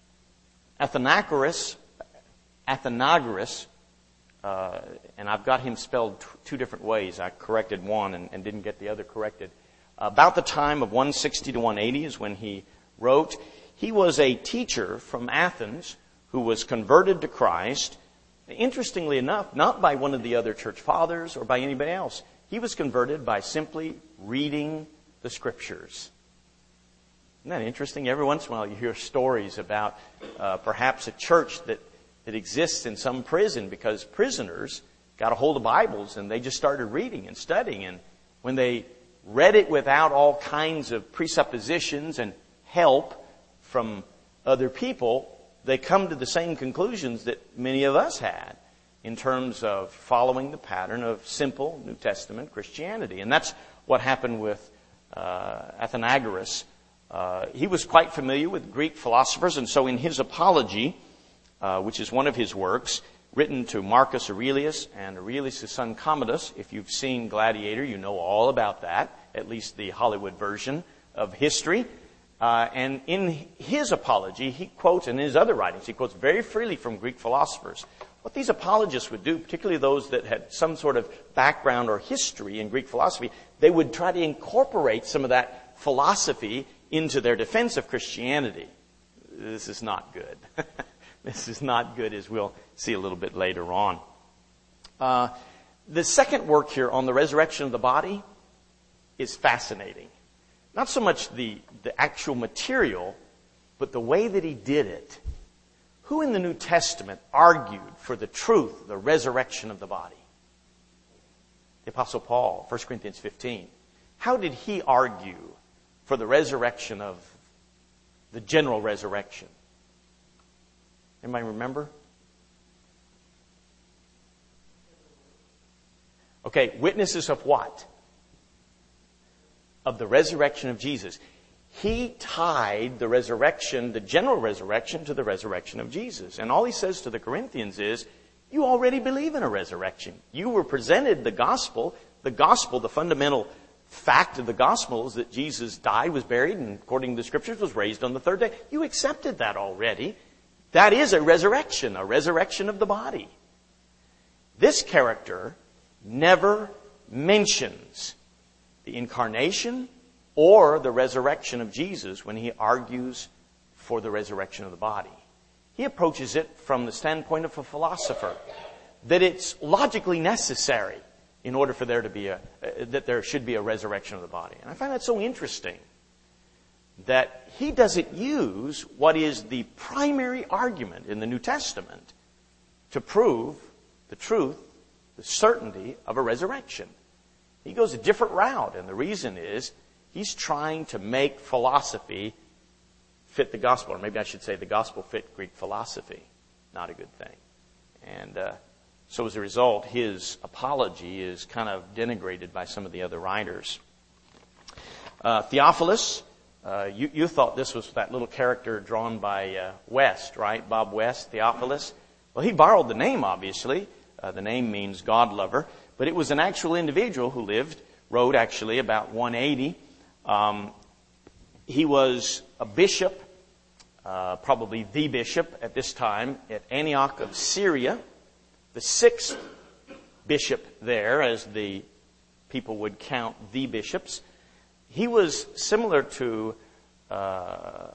Athenagoras, Athenagoras, uh, and I've got him spelled t- two different ways. I corrected one and, and didn't get the other corrected. About the time of one sixty to one eighty is when he wrote. He was a teacher from Athens who was converted to Christ. Interestingly enough, not by one of the other church fathers or by anybody else. He was converted by simply reading the Scriptures. Isn't that interesting? Every once in a while you hear stories about uh, perhaps a church that, that exists in some prison because prisoners got a hold of Bibles and they just started reading and studying. And when they read it without all kinds of presuppositions and help from other people, they come to the same conclusions that many of us had in terms of following the pattern of simple New Testament Christianity. And that's what happened with uh, Athenagoras. Uh, he was quite familiar with Greek philosophers, and so in his Apology, uh, which is one of his works, written to Marcus Aurelius and Aurelius' son Commodus, if you've seen Gladiator, you know all about that, at least the Hollywood version of history. Uh, and in his Apology, he quotes, and in his other writings, he quotes very freely from Greek philosophers. What these apologists would do, particularly those that had some sort of background or history in Greek philosophy, they would try to incorporate some of that philosophy into their defense of Christianity. This is not good. This is not good, as we'll see a little bit later on. Uh, the second work here on the resurrection of the body is fascinating. Not so much the, the actual material, but the way that he did it. Who in the New Testament argued for the truth, the resurrection of the body? The Apostle Paul, First Corinthians fifteen. How did he argue for the resurrection of the general resurrection? Anybody remember? Okay, witnesses of what? Of the resurrection of Jesus. He tied the resurrection, the general resurrection, to the resurrection of Jesus. And all he says to the Corinthians is, you already believe in a resurrection. You were presented the gospel. The gospel, the fundamental fact of the gospel is that Jesus died, was buried, and according to the Scriptures was raised on the third day. You accepted that already. That is a resurrection, a resurrection of the body. This character never mentions the incarnation or the resurrection of Jesus when he argues for the resurrection of the body. He approaches it from the standpoint of a philosopher, that it's logically necessary in order for there to be a, uh, that there should be a resurrection of the body. And I find that so interesting that he doesn't use what is the primary argument in the New Testament to prove the truth, the certainty of a resurrection. He goes a different route, and the reason is he's trying to make philosophy fit the gospel, or maybe I should say the gospel fit Greek philosophy. Not a good thing. And uh, so as a result, his apology is kind of denigrated by some of the other writers. Uh, Theophilus, uh, you, you thought this was that little character drawn by uh, West, right? Bob West, Theophilus. Well, he borrowed the name, obviously. Uh, the name means God lover. But it was an actual individual who lived, wrote actually about one eighty. Um, he was a bishop, uh, probably the bishop at this time at Antioch of Syria, the sixth bishop there, as the people would count the bishops. He was similar to uh,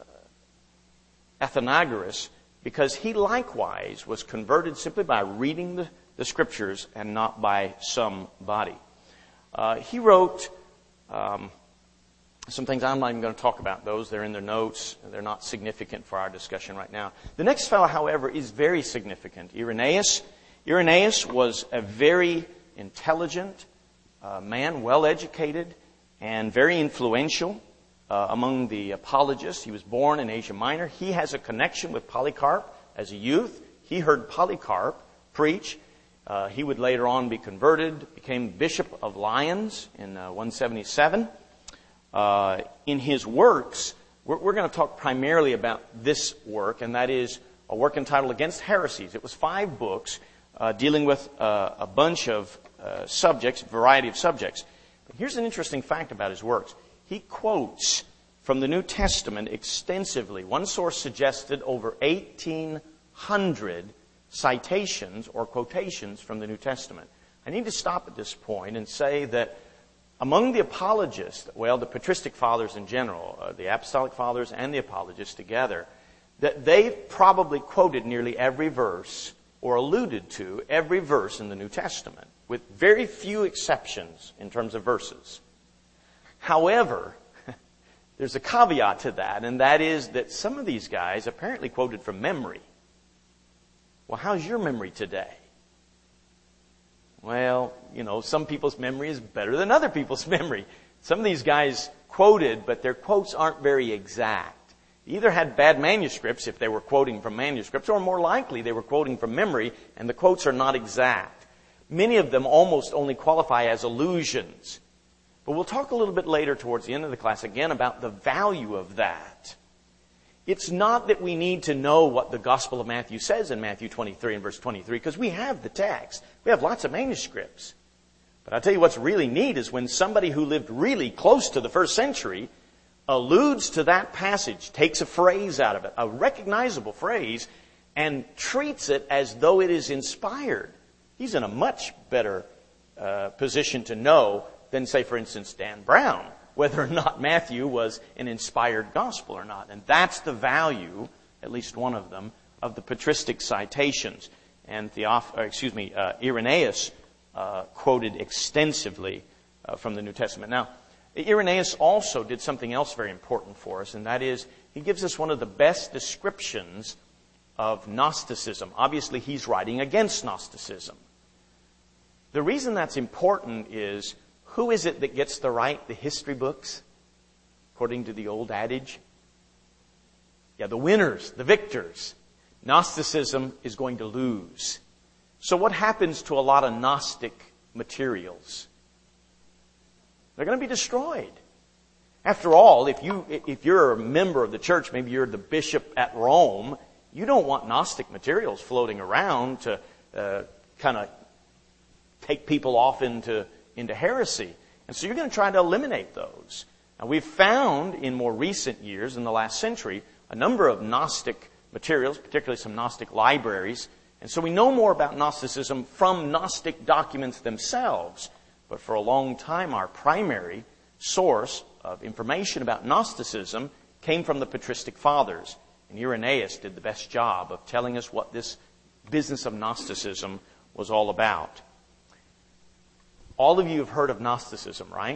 Athenagoras because he likewise was converted simply by reading the the Scriptures and not by somebody. Uh, he wrote um, some things. I'm not even going to talk about those. They're in their notes. They're not significant for our discussion right now. The next fellow, however, is very significant. Irenaeus. Irenaeus was a very intelligent uh, man, well-educated, and very influential uh, among the apologists. He was born in Asia Minor. He has a connection with Polycarp as a youth. He heard Polycarp preach. Uh, he would later on be converted, became Bishop of Lyons in uh, one seventy-seven. uh, in his works, we're, we're going to talk primarily about this work, and that is a work entitled Against Heresies. It was five books uh, dealing with uh, a bunch of uh, subjects, a variety of subjects. But here's an interesting fact about his works. He quotes from the New Testament extensively. One source suggested over eighteen hundred citations or quotations from the New Testament. I need to stop at this point and say that among the apologists, well, the patristic fathers in general, uh, the apostolic fathers and the apologists together, that they've probably quoted nearly every verse or alluded to every verse in the New Testament, with very few exceptions in terms of verses. However, there's a caveat to that, and that is that some of these guys apparently quoted from memory. Well, how's your memory today? Well, you know, some people's memory is better than other people's memory. Some of these guys quoted, but their quotes aren't very exact. They either had bad manuscripts if they were quoting from manuscripts, or more likely they were quoting from memory and the quotes are not exact. Many of them almost only qualify as allusions. But we'll talk a little bit later towards the end of the class again about the value of that. It's not that we need to know what the Gospel of Matthew says in Matthew twenty-three and verse twenty-three, because we have the text. We have lots of manuscripts. But I'll tell you what's really neat is when somebody who lived really close to the first century alludes to that passage, takes a phrase out of it, a recognizable phrase, and treats it as though it is inspired. He's in a much better uh, position to know than, say, for instance, Dan Brown, whether or not Matthew was an inspired gospel or not. And that's the value, at least one of them, of the patristic citations. And Theoph- or excuse me, uh, Irenaeus uh, quoted extensively uh, from the New Testament. Now, Irenaeus also did something else very important for us, and that is he gives us one of the best descriptions of Gnosticism. Obviously, he's writing against Gnosticism. The reason that's important is, who is it that gets to write the history books, according to the old adage? Yeah, the winners, the victors. Gnosticism is going to lose. So what happens to a lot of Gnostic materials? They're going to be destroyed. After all, if you, if you're a member of the church, maybe you're the bishop at Rome, you don't want Gnostic materials floating around to uh, kind of take people off into, into heresy. And so you're going to try to eliminate those. Now, we've found in more recent years, in the last century, a number of Gnostic materials, particularly some Gnostic libraries. And so we know more about Gnosticism from Gnostic documents themselves. But for a long time, our primary source of information about Gnosticism came from the patristic fathers. And Irenaeus did the best job of telling us what this business of Gnosticism was all about. All of you have heard of Gnosticism, right?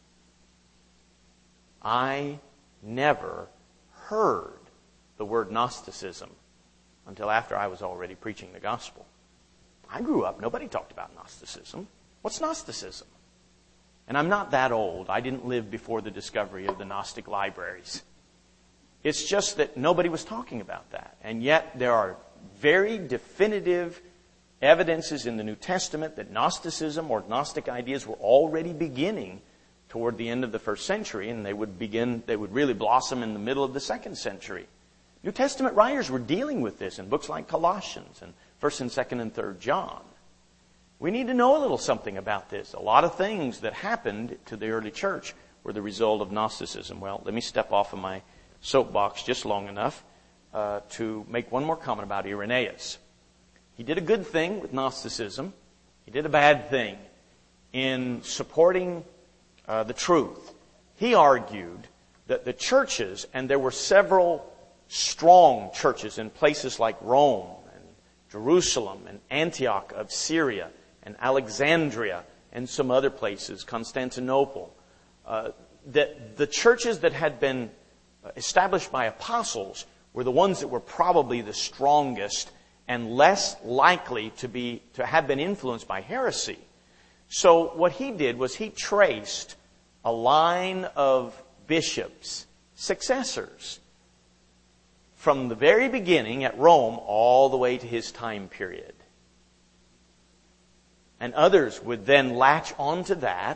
I never heard the word Gnosticism until after I was already preaching the gospel. I grew up, nobody talked about Gnosticism. What's Gnosticism? And I'm not that old. I didn't live before the discovery of the Gnostic libraries. It's just that nobody was talking about that. And yet there are very definitive evidences in the New Testament that Gnosticism or Gnostic ideas were already beginning toward the end of the first century, and they would begin, they would really blossom in the middle of the second century. New Testament writers were dealing with this in books like Colossians and First and Second and Third John. We need to know a little something about this. A lot of things that happened to the early church were the result of Gnosticism. Well, let me step off of my soapbox just long enough uh, to make one more comment about Irenaeus. He did a good thing with Gnosticism. He did a bad thing in supporting uh, the truth. He argued that the churches, and there were several strong churches in places like Rome and Jerusalem and Antioch of Syria and Alexandria and some other places, Constantinople, uh, that the churches that had been established by apostles were the ones that were probably the strongest and less likely to be to have been influenced by heresy. So what he did was he traced a line of bishops, successors, from the very beginning at Rome all the way to his time period. And others would then latch onto that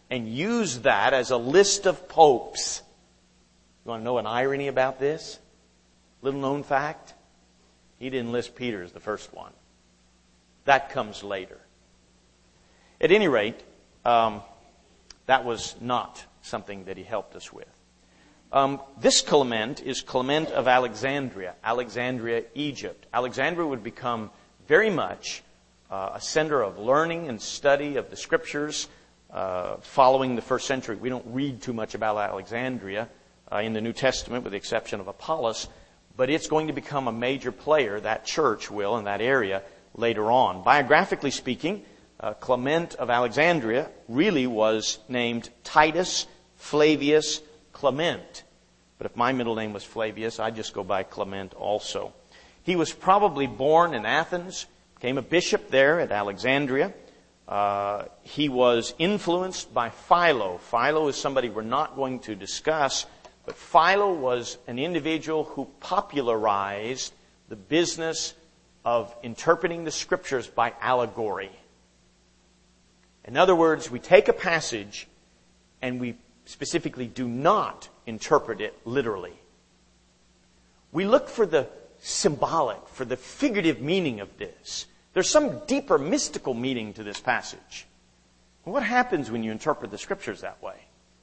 and used that as a list of popes. You want to know an irony about this? Little known fact? He didn't list Peter as the first one. That comes later. At any rate, um, that was not something that he helped us with. Um, this Clement is Clement of Alexandria, Alexandria, Egypt. Alexandria would become very much uh, a center of learning and study of the Scriptures uh, following the first century. We don't read too much about Alexandria uh, in the New Testament with the exception of Apollos, but it's going to become a major player, that church will, in that area later on. Biographically speaking, uh, Clement of Alexandria really was named Titus Flavius Clement. But if my middle name was Flavius, I'd just go by Clement also. He was probably born in Athens, became a bishop there at Alexandria. Uh, he was influenced by Philo. Philo is somebody we're not going to discuss, but Philo was an individual who popularized the business of interpreting the Scriptures by allegory. In other words, we take a passage and we specifically do not interpret it literally. We look for the symbolic, for the figurative meaning of this. There's some deeper mystical meaning to this passage. What happens when you interpret the Scriptures that way?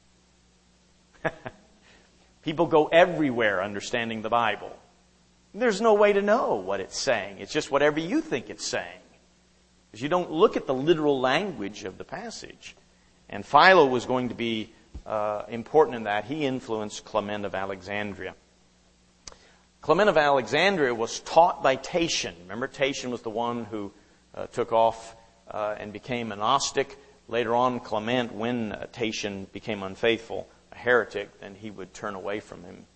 People go everywhere understanding the Bible. There's no way to know what it's saying. It's just whatever you think it's saying. Because you don't look at the literal language of the passage. And Philo was going to be uh, important in that. He influenced Clement of Alexandria. Clement of Alexandria was taught by Tatian. Remember, Tatian was the one who uh, took off uh, and became a Gnostic. Later on, Clement, when uh, Tatian became unfaithful, a heretic, then he would turn away from him.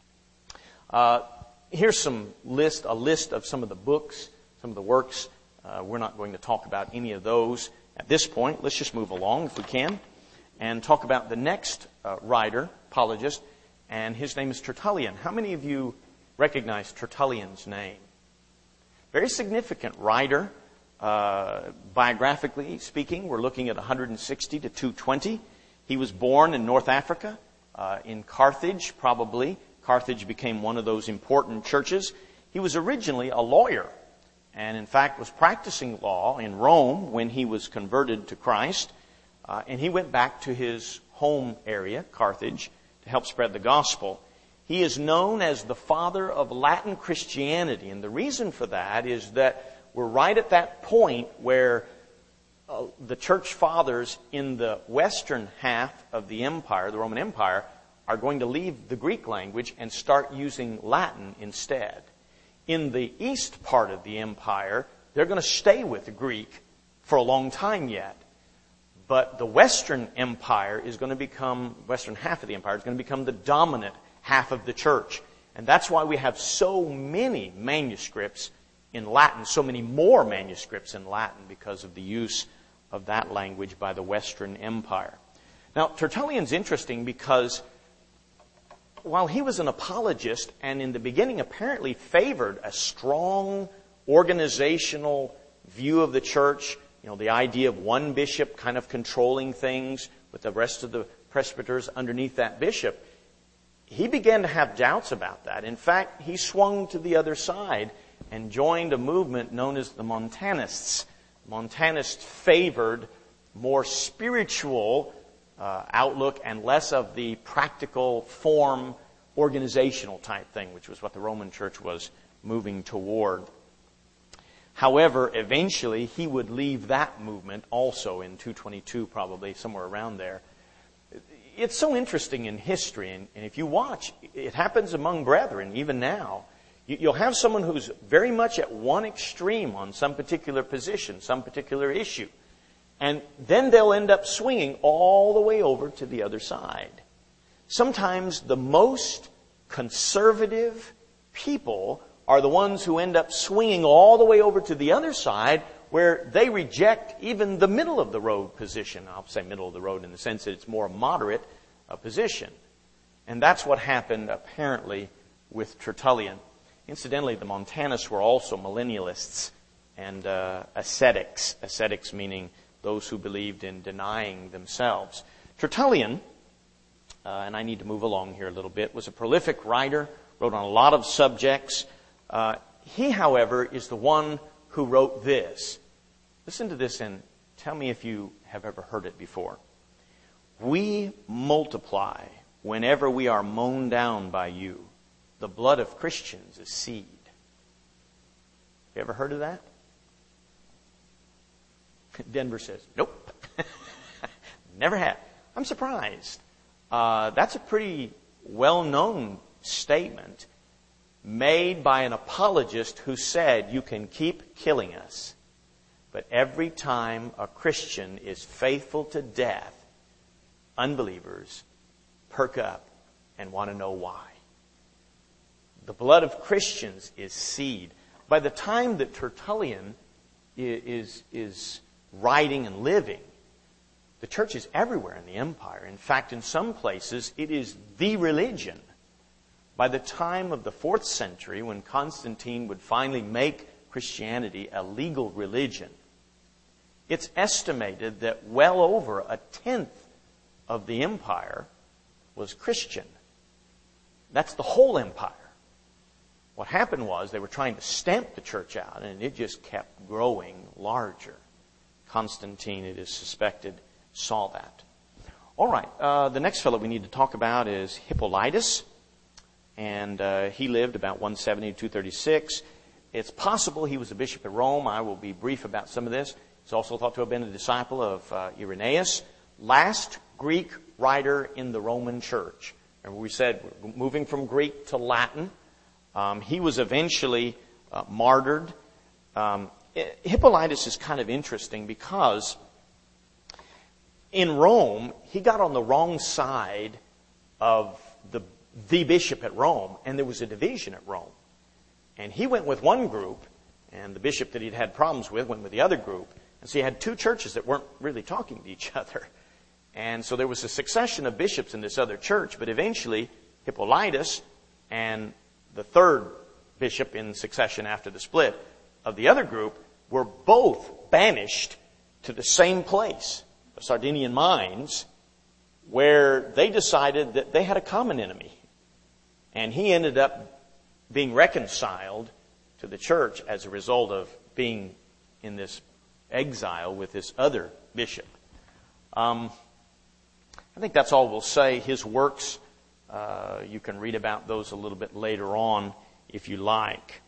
Uh, here's some list, a list of some of the books, some of the works. Uh, we're not going to talk about any of those at this point. Let's just move along, if we can, and talk about the next uh, writer, apologist, and his name is Tertullian. How many of you recognize Tertullian's name? Very significant writer. Uh, biographically speaking, we're looking at one hundred sixty to two twenty. He was born in North Africa, uh, in Carthage, probably. Carthage became one of those important churches. He was originally a lawyer, and in fact was practicing law in Rome when he was converted to Christ. Uh, and he went back to his home area, Carthage, to help spread the gospel. He is known as the father of Latin Christianity, and the reason for that is that we're right at that point where uh, the church fathers in the western half of the empire, the Roman Empire, are going to leave the Greek language and start using Latin instead. In the east part of the empire, they're going to stay with the Greek for a long time yet. But the western empire is going to become, western half of the empire is going to become the dominant half of the church. And that's why we have so many manuscripts in Latin, so many more manuscripts in Latin because of the use of that language by the Western Empire. Now, Tertullian's interesting because while he was an apologist and in the beginning apparently favored a strong organizational view of the church, you know, the idea of one bishop kind of controlling things with the rest of the presbyters underneath that bishop, he began to have doubts about that. In fact, he swung to the other side and joined a movement known as the Montanists. Montanists favored more spiritual uh, outlook and less of the practical form, organizational type thing, which was what the Roman Church was moving toward. However, eventually he would leave that movement also in two twenty-two, probably somewhere around there. It's so interesting in history, and, and if you watch, it happens among brethren even now. You, you'll have someone who's very much at one extreme on some particular position, some particular issue, and then they'll end up swinging all the way over to the other side. Sometimes the most conservative people are the ones who end up swinging all the way over to the other side where they reject even the middle of the road position. I'll say middle of the road in the sense that it's more moderate a position. And that's what happened apparently with Tertullian. Incidentally, the Montanists were also millennialists and uh, ascetics. Ascetics meaning those who believed in denying themselves. Tertullian, uh, and I need to move along here a little bit, was a prolific writer, wrote on a lot of subjects. Uh, he, however, is the one who wrote this. Listen to this and tell me if you have ever heard it before. We multiply whenever we are mown down by you. The blood of Christians is seed. You ever heard of that? Denver says, nope. Never have. I'm surprised. Uh, that's a pretty well-known statement made by an apologist who said, you can keep killing us, but every time a Christian is faithful to death, unbelievers perk up and want to know why. The blood of Christians is seed. By the time that Tertullian is, is writing and living, the church is everywhere in the empire. In fact, in some places, it is the religion. By the time of the fourth century, when Constantine would finally make Christianity a legal religion, it's estimated that well over a tenth of the empire was Christian. That's the whole empire. What happened was they were trying to stamp the church out, and it just kept growing larger. Constantine, it is suspected, saw that. All right, uh, the next fellow we need to talk about is Hippolytus, and uh, he lived about one seventy to two thirty-six. It's possible he was a bishop at Rome. I will be brief about some of this. He's also thought to have been a disciple of uh, Irenaeus, last Greek writer in the Roman church. Remember we said we're moving from Greek to Latin. Um, he was eventually uh, martyred. Um, Hippolytus is kind of interesting because in Rome, he got on the wrong side of the, the bishop at Rome, and there was a division at Rome. And he went with one group, and the bishop that he'd had problems with went with the other group. And so he had two churches that weren't really talking to each other. And so there was a succession of bishops in this other church, but eventually Hippolytus and the third bishop in succession after the split of the other group were both banished to the same place, the Sardinian mines, where they decided that they had a common enemy. And he ended up being reconciled to the church as a result of being in this exile with this other bishop. Um, I think that's all we'll say. His works, uh, you can read about those a little bit later on if you like.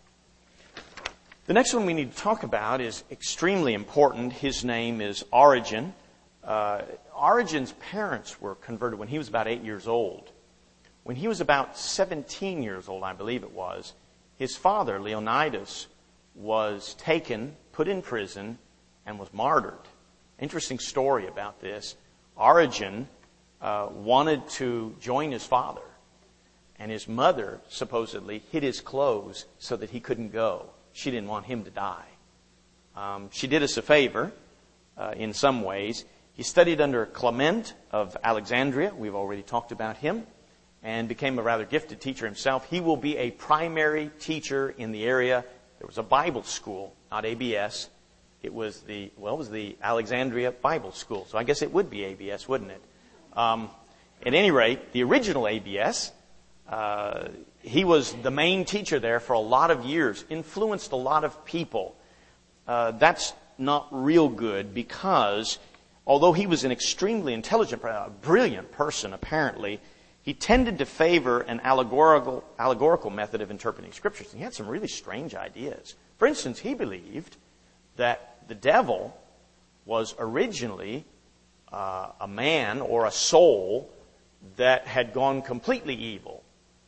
The next one we need to talk about is extremely important. His name is Origen. Uh, Origen's parents were converted when he was about eight years old. When he was about seventeen years old, I believe it was, his father, Leonidas, was taken, put in prison, and was martyred. Interesting story about this. Origen uh, wanted to join his father, and his mother supposedly hid his clothes so that he couldn't go. She didn't want him to die. Um, she did us a favor uh, in some ways. He studied under Clement of Alexandria. We've already talked about him. And became a rather gifted teacher himself. He will be a primary teacher in the area. There was a Bible school, not A B S. It was the, well, it was the Alexandria Bible School. So I guess it would be A B S, wouldn't it? Um, at any rate, the original A B S, uh, he was the main teacher there for a lot of years, influenced a lot of people. Uh, that's not real good because although he was an extremely intelligent, a brilliant person apparently, he tended to favor an allegorical, allegorical method of interpreting scriptures. And he had some really strange ideas. For instance, he believed that the devil was originally uh, a man or a soul that had gone completely evil.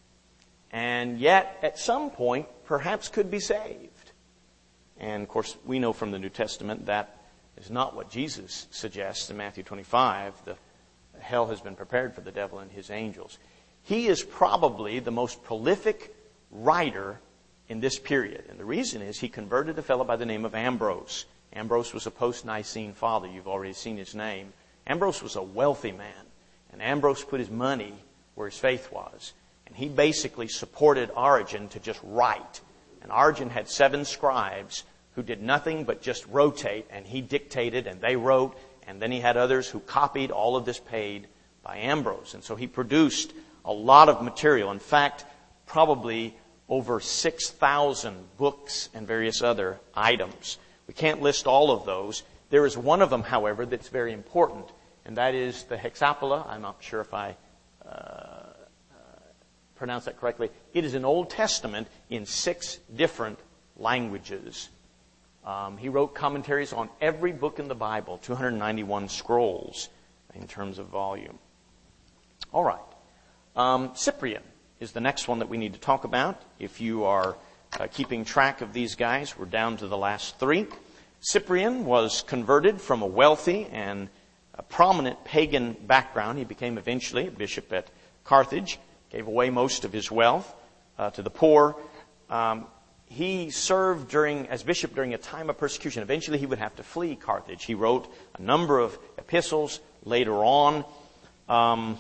And yet, at some point, perhaps could be saved. And, of course, we know from the New Testament that is not what Jesus suggests in Matthew twenty-five. The hell has been prepared for the devil and his angels. He is probably the most prolific writer in this period. And the reason is he converted a fellow by the name of Ambrose. Ambrose was a post-Nicene father. You've already seen his name. Ambrose was a wealthy man. And Ambrose put his money where his faith was. And he basically supported Origen to just write. And Origen had seven scribes who did nothing but just rotate. And he dictated and they wrote. and then he had others who copied, all of this paid by Ambrose. And so he produced a lot of material. In fact, probably over six thousand books and various other items. We can't list all of those. There is one of them, however, that's very important, and that is the Hexapla. I'm not sure if I uh, uh, pronounce that correctly. It is an Old Testament in six different languages. Um, he wrote commentaries on every book in the Bible, two hundred ninety-one scrolls in terms of volume. All right. Um, Cyprian is the next one that we need to talk about. If you are uh, keeping track of these guys, we're down to the last three. Cyprian was converted from a wealthy and a prominent pagan background. He became eventually a bishop at Carthage, gave away most of his wealth uh, to the poor. Um, he served during as bishop during a time of persecution. Eventually he would have to flee Carthage. He wrote a number of epistles later on. Um,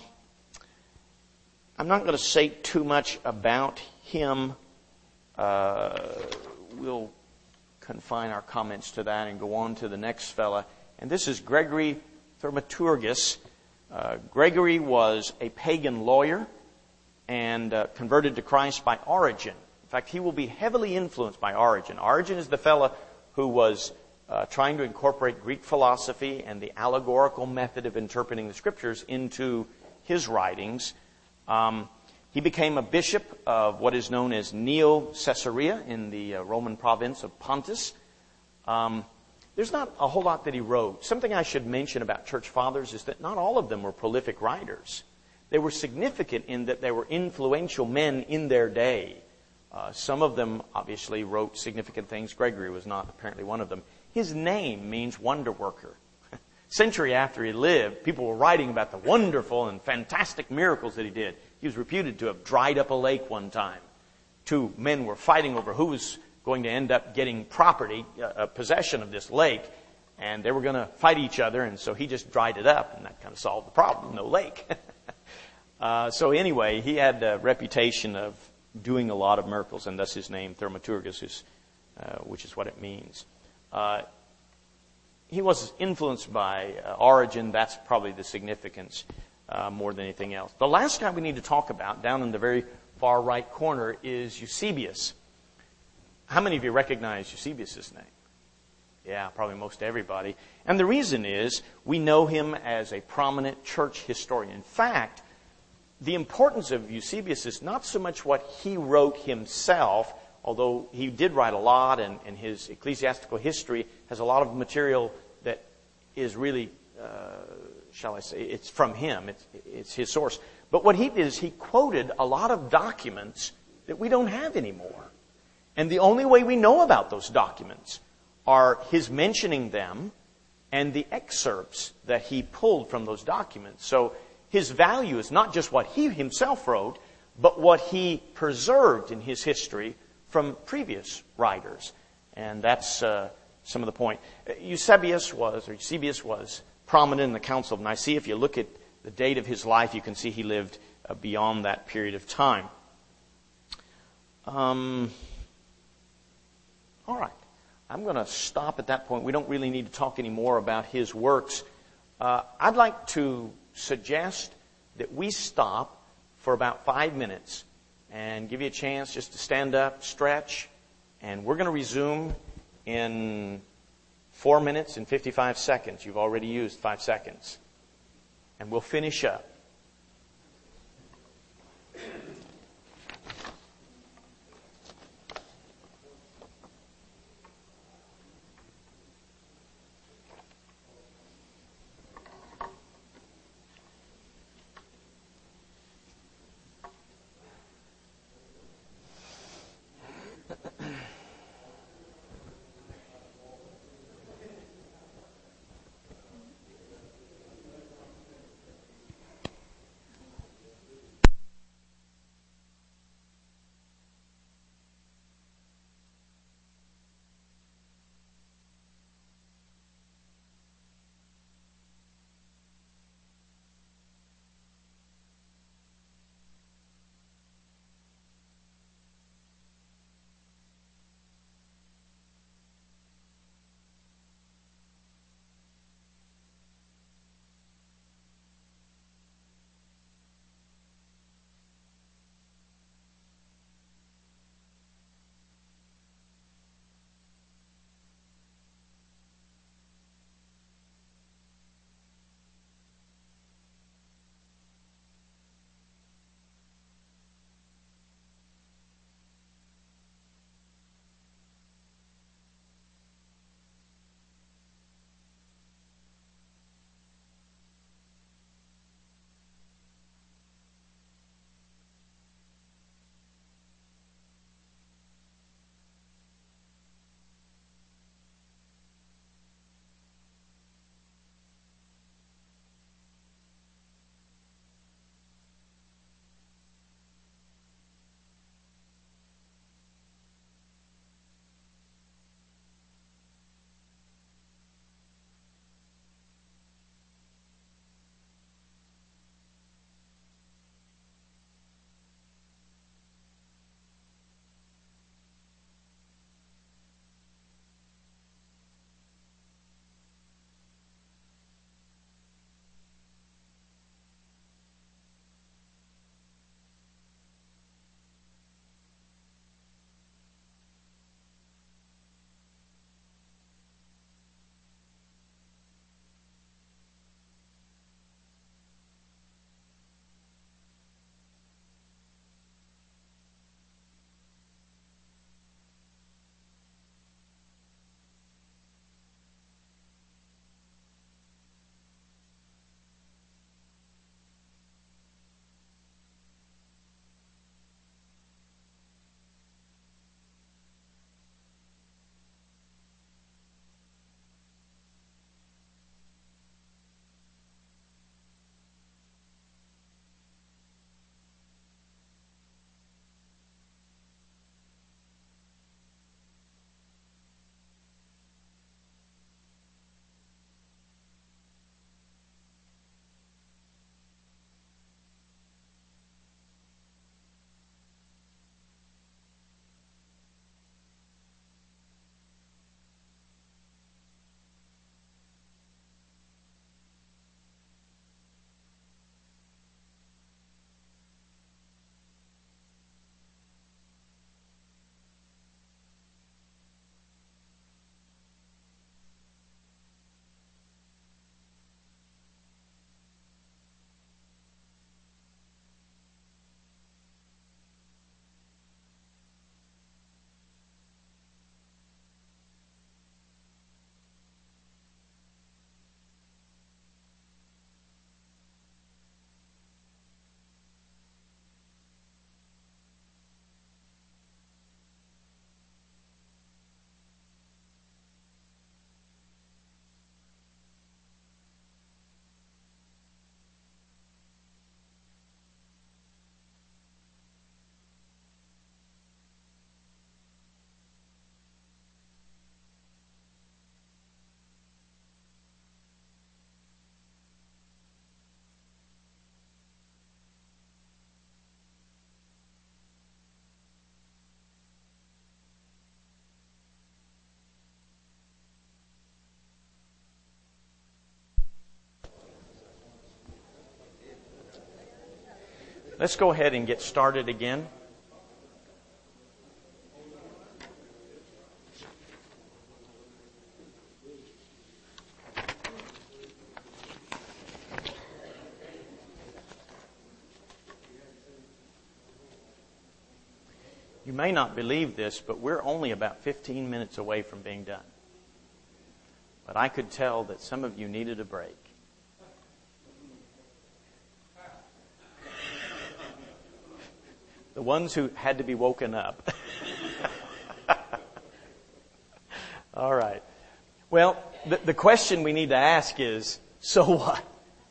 I'm not going to say too much about him. Uh, we'll confine our comments to that and go on to the next fella. And this is Gregory Thaumaturgus. Uh, Gregory was a pagan lawyer and uh, converted to Christ by Origen. In fact, he will be heavily influenced by Origen. Origen is the fella who was uh, trying to incorporate Greek philosophy and the allegorical method of interpreting the Scriptures into his writings. Um, he became a bishop of what is known as Neo-Caesarea in the uh, Roman province of Pontus. Um, there's not a whole lot that he wrote. Something I should mention about church fathers is that not all of them were prolific writers. They were significant in that they were influential men in their day. Uh, some of them obviously wrote significant things. Gregory was not apparently one of them. His name means wonder worker. Century after he lived, people were writing about the wonderful and fantastic miracles that he did. He was reputed to have dried up a lake one time. Two men were fighting over who was going to end up getting property, uh, possession of this lake, and they were going to fight each other, and so he just dried it up, and that kind of solved the problem. No lake. uh, so anyway, he had a reputation of doing a lot of miracles, and thus his name, Thaumaturgus, is, uh, which is what it means. Uh, He was influenced by uh, Origen. That's probably the significance uh, more than anything else. The last guy we need to talk about, down in the very far right corner, is Eusebius. How many of you recognize Eusebius' name? Yeah, probably most everybody. And the reason is we know him as a prominent church historian. In fact, the importance of Eusebius is not so much what he wrote himself, although he did write a lot, and, and his ecclesiastical history has a lot of material that is really, uh, shall I say, it's from him. It's, it's his source. But what he did is he quoted a lot of documents that we don't have anymore. And the only way we know about those documents are his mentioning them and the excerpts that he pulled from those documents. So his value is not just what he himself wrote, but what he preserved in his history from previous writers. And that's uh, some of the point. Eusebius was, or Eusebius was prominent in the Council of Nicaea. If you look at the date of his life, you can see he lived uh, beyond that period of time. Um, all right. I'm going to stop at that point. We don't really need to talk any more about his works. Uh, I'd like to suggest that we stop for about five minutes and give you a chance just to stand up, stretch, and we're going to resume in four minutes and fifty-five seconds. You've already used five seconds. And we'll finish up. Let's go ahead and get started again. You may not believe this, but we're only about fifteen minutes away from being done. But I could tell that some of you needed a break. The ones who had to be woken up. All right. Well, the, the question we need to ask is, so what?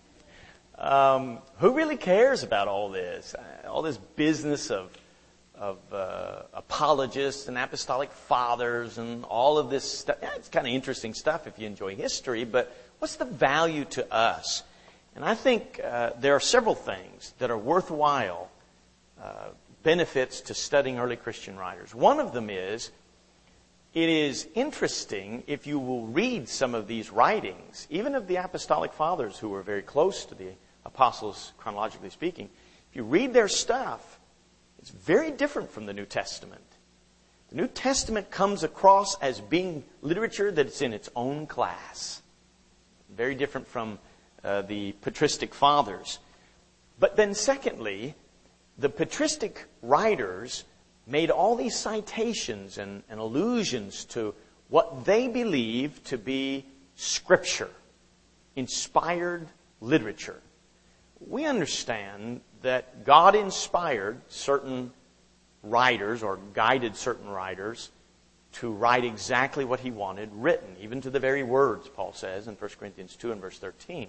Um, who really cares about all this? All this business of of uh, apologists and apostolic fathers and all of this stuff. Yeah, it's kind of interesting stuff if you enjoy history, but what's the value to us? And I think uh, there are several things that are worthwhile uh, benefits to studying early Christian writers. One of them is, it is interesting if you will read some of these writings, even of the apostolic fathers who were very close to the apostles, chronologically speaking. If you read their stuff, it's very different from the New Testament. The New Testament comes across as being literature that's in its own class. Very different from uh, the patristic fathers. But then secondly, the patristic writers made all these citations and, and allusions to what they believed to be Scripture, inspired literature. We understand that God inspired certain writers or guided certain writers to write exactly what He wanted written, even to the very words, Paul says in First Corinthians two and verse thirteen.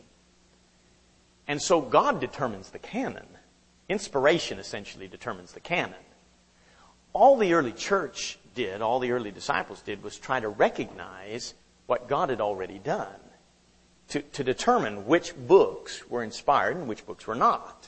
And so God determines the canon. Inspiration essentially determines the canon. All the early church did, all the early disciples did, was try to recognize what God had already done, to, to determine which books were inspired and which books were not.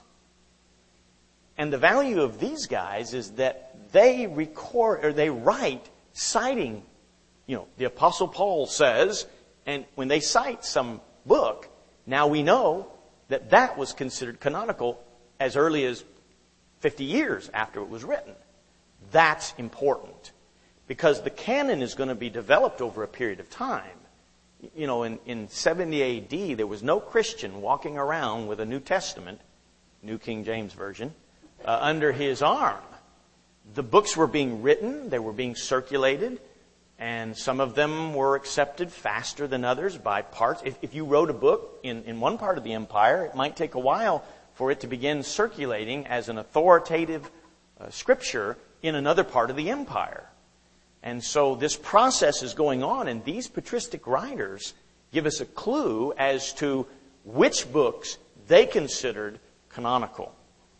And the value of these guys is that they record, or they write citing, you know, the Apostle Paul says, and when they cite some book, now we know that that was considered canonical as early as fifty years after it was written. That's important, because the canon is going to be developed over a period of time. You know, in, in seventy A D, there was no Christian walking around with a New Testament, New King James Version, uh, under his arm. The books were being written, they were being circulated, and some of them were accepted faster than others by parts. If, if you wrote a book in, in one part of the empire, it might take a while for it to begin circulating as an authoritative uh, scripture in another part of the empire. And so this process is going on, and these patristic writers give us a clue as to which books they considered canonical.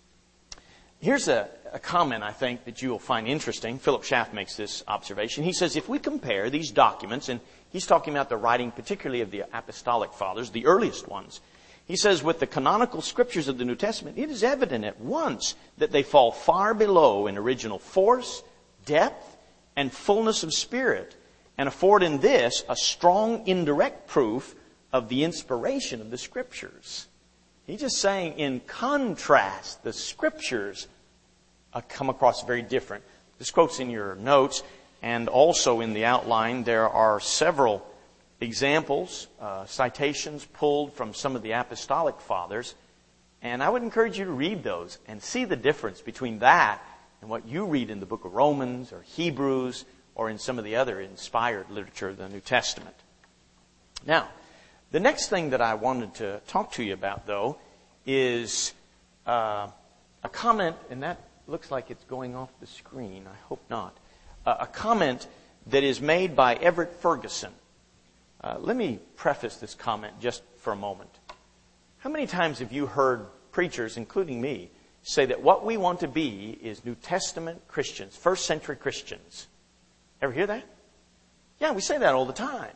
Here's a, a comment I think that you will find interesting. Philip Schaff makes this observation. He says, if we compare these documents, and he's talking about the writing particularly of the apostolic fathers, the earliest ones, he says, with the canonical scriptures of the New Testament, it is evident at once that they fall far below in original force, depth, and fullness of spirit, and afford in this a strong indirect proof of the inspiration of the Scriptures. He's just saying, in contrast, the Scriptures uh, come across very different. This quote's in your notes, and also in the outline, there are several examples, uh, citations pulled from some of the apostolic fathers, and I would encourage you to read those and see the difference between that and what you read in the book of Romans or Hebrews or in some of the other inspired literature of the New Testament. Now, the next thing that I wanted to talk to you about, though, is uh, a comment, and that looks like it's going off the screen. I hope not. Uh, a comment that is made by Everett Ferguson. Uh, let me preface this comment just for a moment. How many times have you heard preachers, including me, say that what we want to be is New Testament Christians, first century Christians? Ever hear that? Yeah, we say that all the time.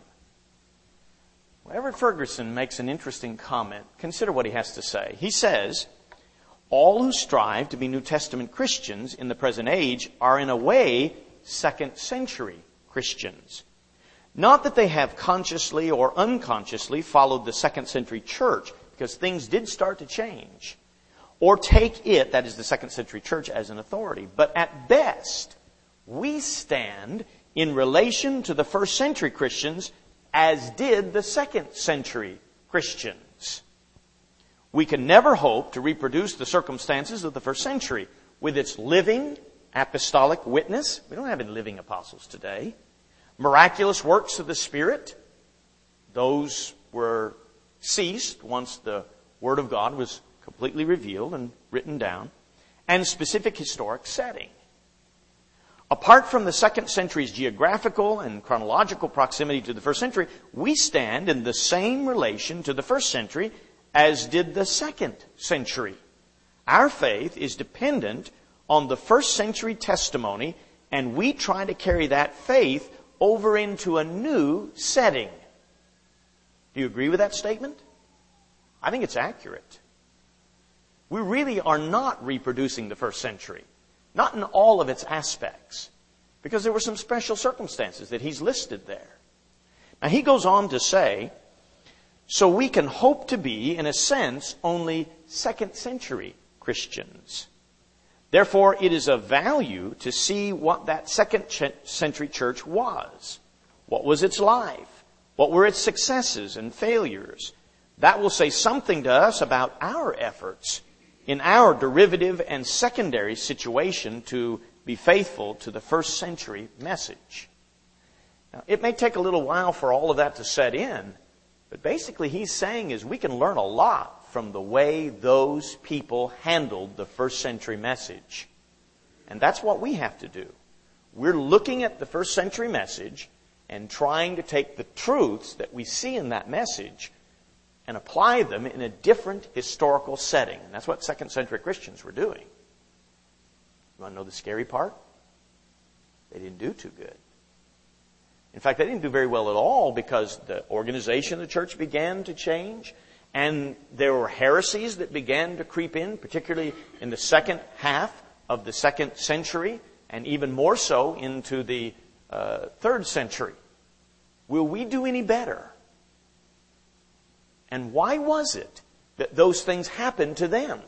Well, Everett Ferguson makes an interesting comment. Consider what he has to say. He says, all who strive to be New Testament Christians in the present age are in a way second century Christians. Not that they have consciously or unconsciously followed the second century church, because things did start to change. or take it, that is the second century church, as an authority. But at best, we stand in relation to the first century Christians as did the second century Christians. We can never hope to reproduce the circumstances of the first century with its living apostolic witness. We don't have any living apostles today. Miraculous works of the Spirit. Those were ceased once the Word of God was completely revealed and written down. And specific historic setting. Apart from the second century's geographical and chronological proximity to the first century, we stand in the same relation to the first century as did the second century. Our faith is dependent on the first century testimony, and we try to carry that faith over into a new setting. Do you agree with that statement? I think it's accurate. We really are not reproducing the first century. Not in all of its aspects. Because there were some special circumstances that he's listed there. Now he goes on to say, so we can hope to be, in a sense, only second century Christians. Therefore, it is of value to see what that second century church was. What was its life? What were its successes and failures? That will say something to us about our efforts in our derivative and secondary situation to be faithful to the first century message. Now, it may take a little while for all of that to set in, but basically he's saying is we can learn a lot from the way those people handled the first century message. And that's what we have to do. We're looking at the first century message and trying to take the truths that we see in that message and apply them in a different historical setting. And that's what second century Christians were doing. You want to know the scary part? They didn't do too good. In fact, they didn't do very well at all because the organization of the church began to change, and there were heresies that began to creep in, particularly in the second half of the second century, and even more so into the uh, third century. Will we do any better? And why was it that those things happened to them?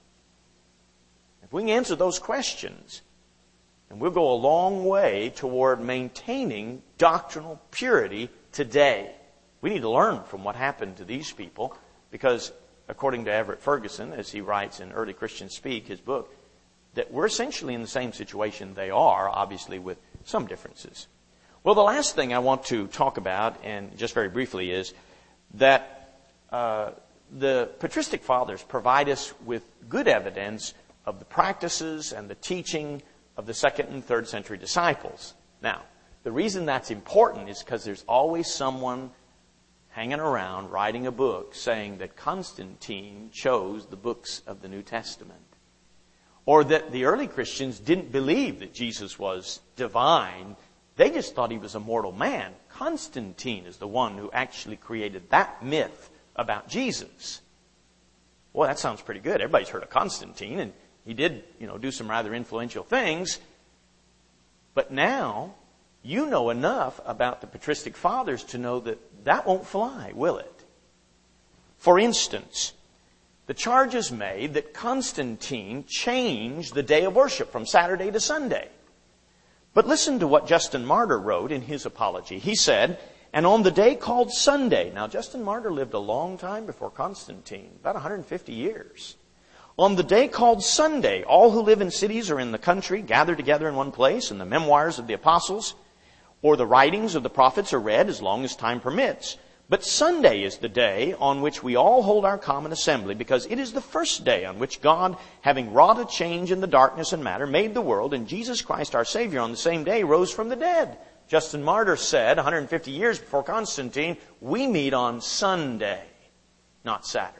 If we can answer those questions, then we'll go a long way toward maintaining doctrinal purity today. We need to learn from what happened to these people because, according to Everett Ferguson, as he writes in Early Christians Speak, his book, that we're essentially in the same situation they are, obviously with some differences. Well, the last thing I want to talk about, and just very briefly, is that Uh, the patristic fathers provide us with good evidence of the practices and the teaching of the second and third century disciples. Now, the reason that's important is because there's always someone hanging around writing a book saying that Constantine chose the books of the New Testament. Or that the early Christians didn't believe that Jesus was divine. They just thought he was a mortal man. Constantine is the one who actually created that myth about Jesus. Well, that sounds pretty good. Everybody's heard of Constantine, and he did, you know, do some rather influential things. But now, you know enough about the patristic fathers to know that that won't fly, will it? For instance, the charge is made that Constantine changed the day of worship from Saturday to Sunday. But listen to what Justin Martyr wrote in his apology. He said, and on the day called Sunday. Now, Justin Martyr lived a long time before Constantine, about one hundred fifty years. On the day called Sunday, all who live in cities or in the country gather together in one place, and the memoirs of the apostles or the writings of the prophets are read as long as time permits. But Sunday is the day on which we all hold our common assembly, because it is the first day on which God, having wrought a change in the darkness and matter, made the world, and Jesus Christ our Savior on the same day rose from the dead. Justin Martyr said, one hundred fifty years before Constantine, we meet on Sunday, not Saturday.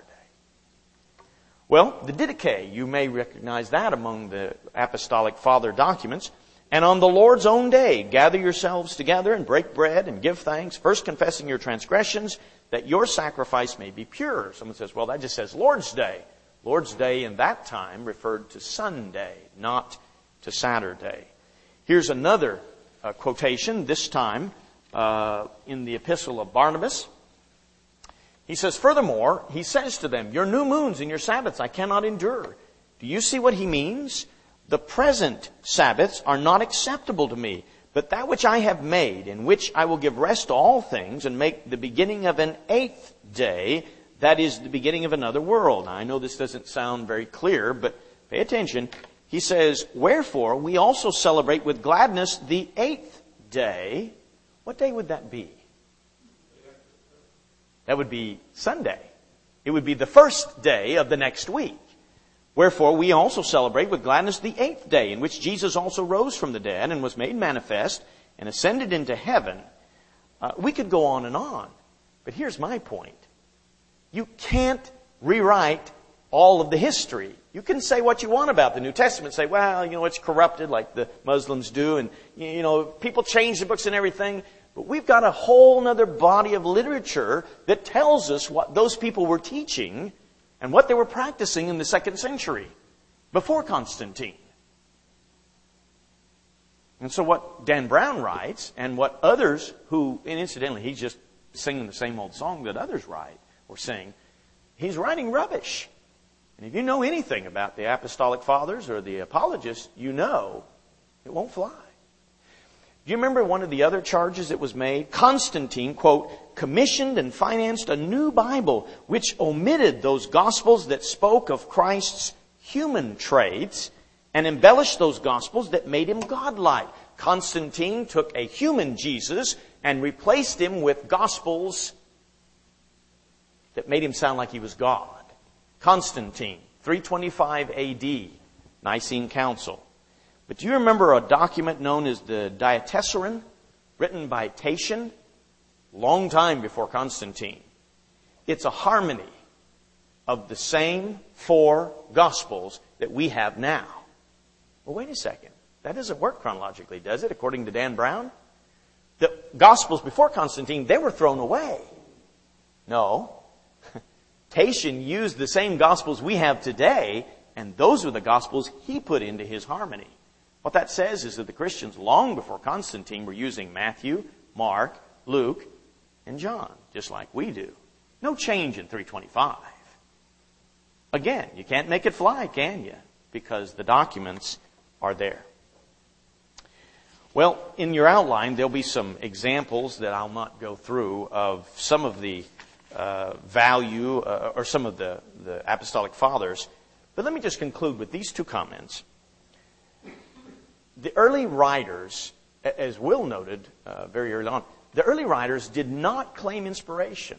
Well, the Didache, you may recognize that among the apostolic father documents. And on the Lord's own day, gather yourselves together and break bread and give thanks, first confessing your transgressions, that your sacrifice may be pure. Someone says, well, that just says Lord's Day. Lord's Day in that time referred to Sunday, not to Saturday. Here's another uh, quotation, this time uh, in the Epistle of Barnabas. He says, furthermore, he says to them, your new moons and your Sabbaths I cannot endure. Do you see what he means? The present Sabbaths are not acceptable to me, but that which I have made, in which I will give rest to all things, and make the beginning of an eighth day, that is the beginning of another world. Now, I know this doesn't sound very clear, but pay attention. He says, wherefore we also celebrate with gladness the eighth day. What day would that be? That would be Sunday. It would be the first day of the next week. Wherefore we also celebrate with gladness the eighth day, in which Jesus also rose from the dead and was made manifest and ascended into heaven. Uh, we could go on and on, but here's my point. You can't rewrite all of the history. You can say what you want about the New Testament. Say, well, you know, it's corrupted like the Muslims do, and, you know, people change the books and everything. But we've got a whole other body of literature that tells us what those people were teaching and what they were practicing in the second century, before Constantine. And so what Dan Brown writes, and what others who, and incidentally, he's just singing the same old song that others write or sing, he's writing rubbish. And if you know anything about the Apostolic Fathers or the Apologists, you know it won't fly. Do you remember one of the other charges that was made? Constantine, quote, commissioned and financed a new Bible which omitted those Gospels that spoke of Christ's human traits and embellished those Gospels that made him godlike. Constantine took a human Jesus and replaced him with Gospels that made him sound like he was God. Constantine, three twenty-five A D, Nicene Council. But do you remember a document known as the Diatessaron, written by Tatian, long time before Constantine? It's a harmony of the same four Gospels that we have now. Well, wait a second. That doesn't work chronologically, does it, according to Dan Brown? The Gospels before Constantine, they were thrown away. No. Tatian used the same Gospels we have today, and those were the Gospels he put into his harmony. What that says is that the Christians long before Constantine were using Matthew, Mark, Luke, and John, just like we do. No change in three twenty-five. Again, you can't make it fly, can you? Because the documents are there. Well, in your outline, there'll be some examples that I'll not go through of some of the uh, value uh, or some of the, the Apostolic Fathers. But let me just conclude with these two comments. The early writers, as Will noted uh, very early on, the early writers did not claim inspiration.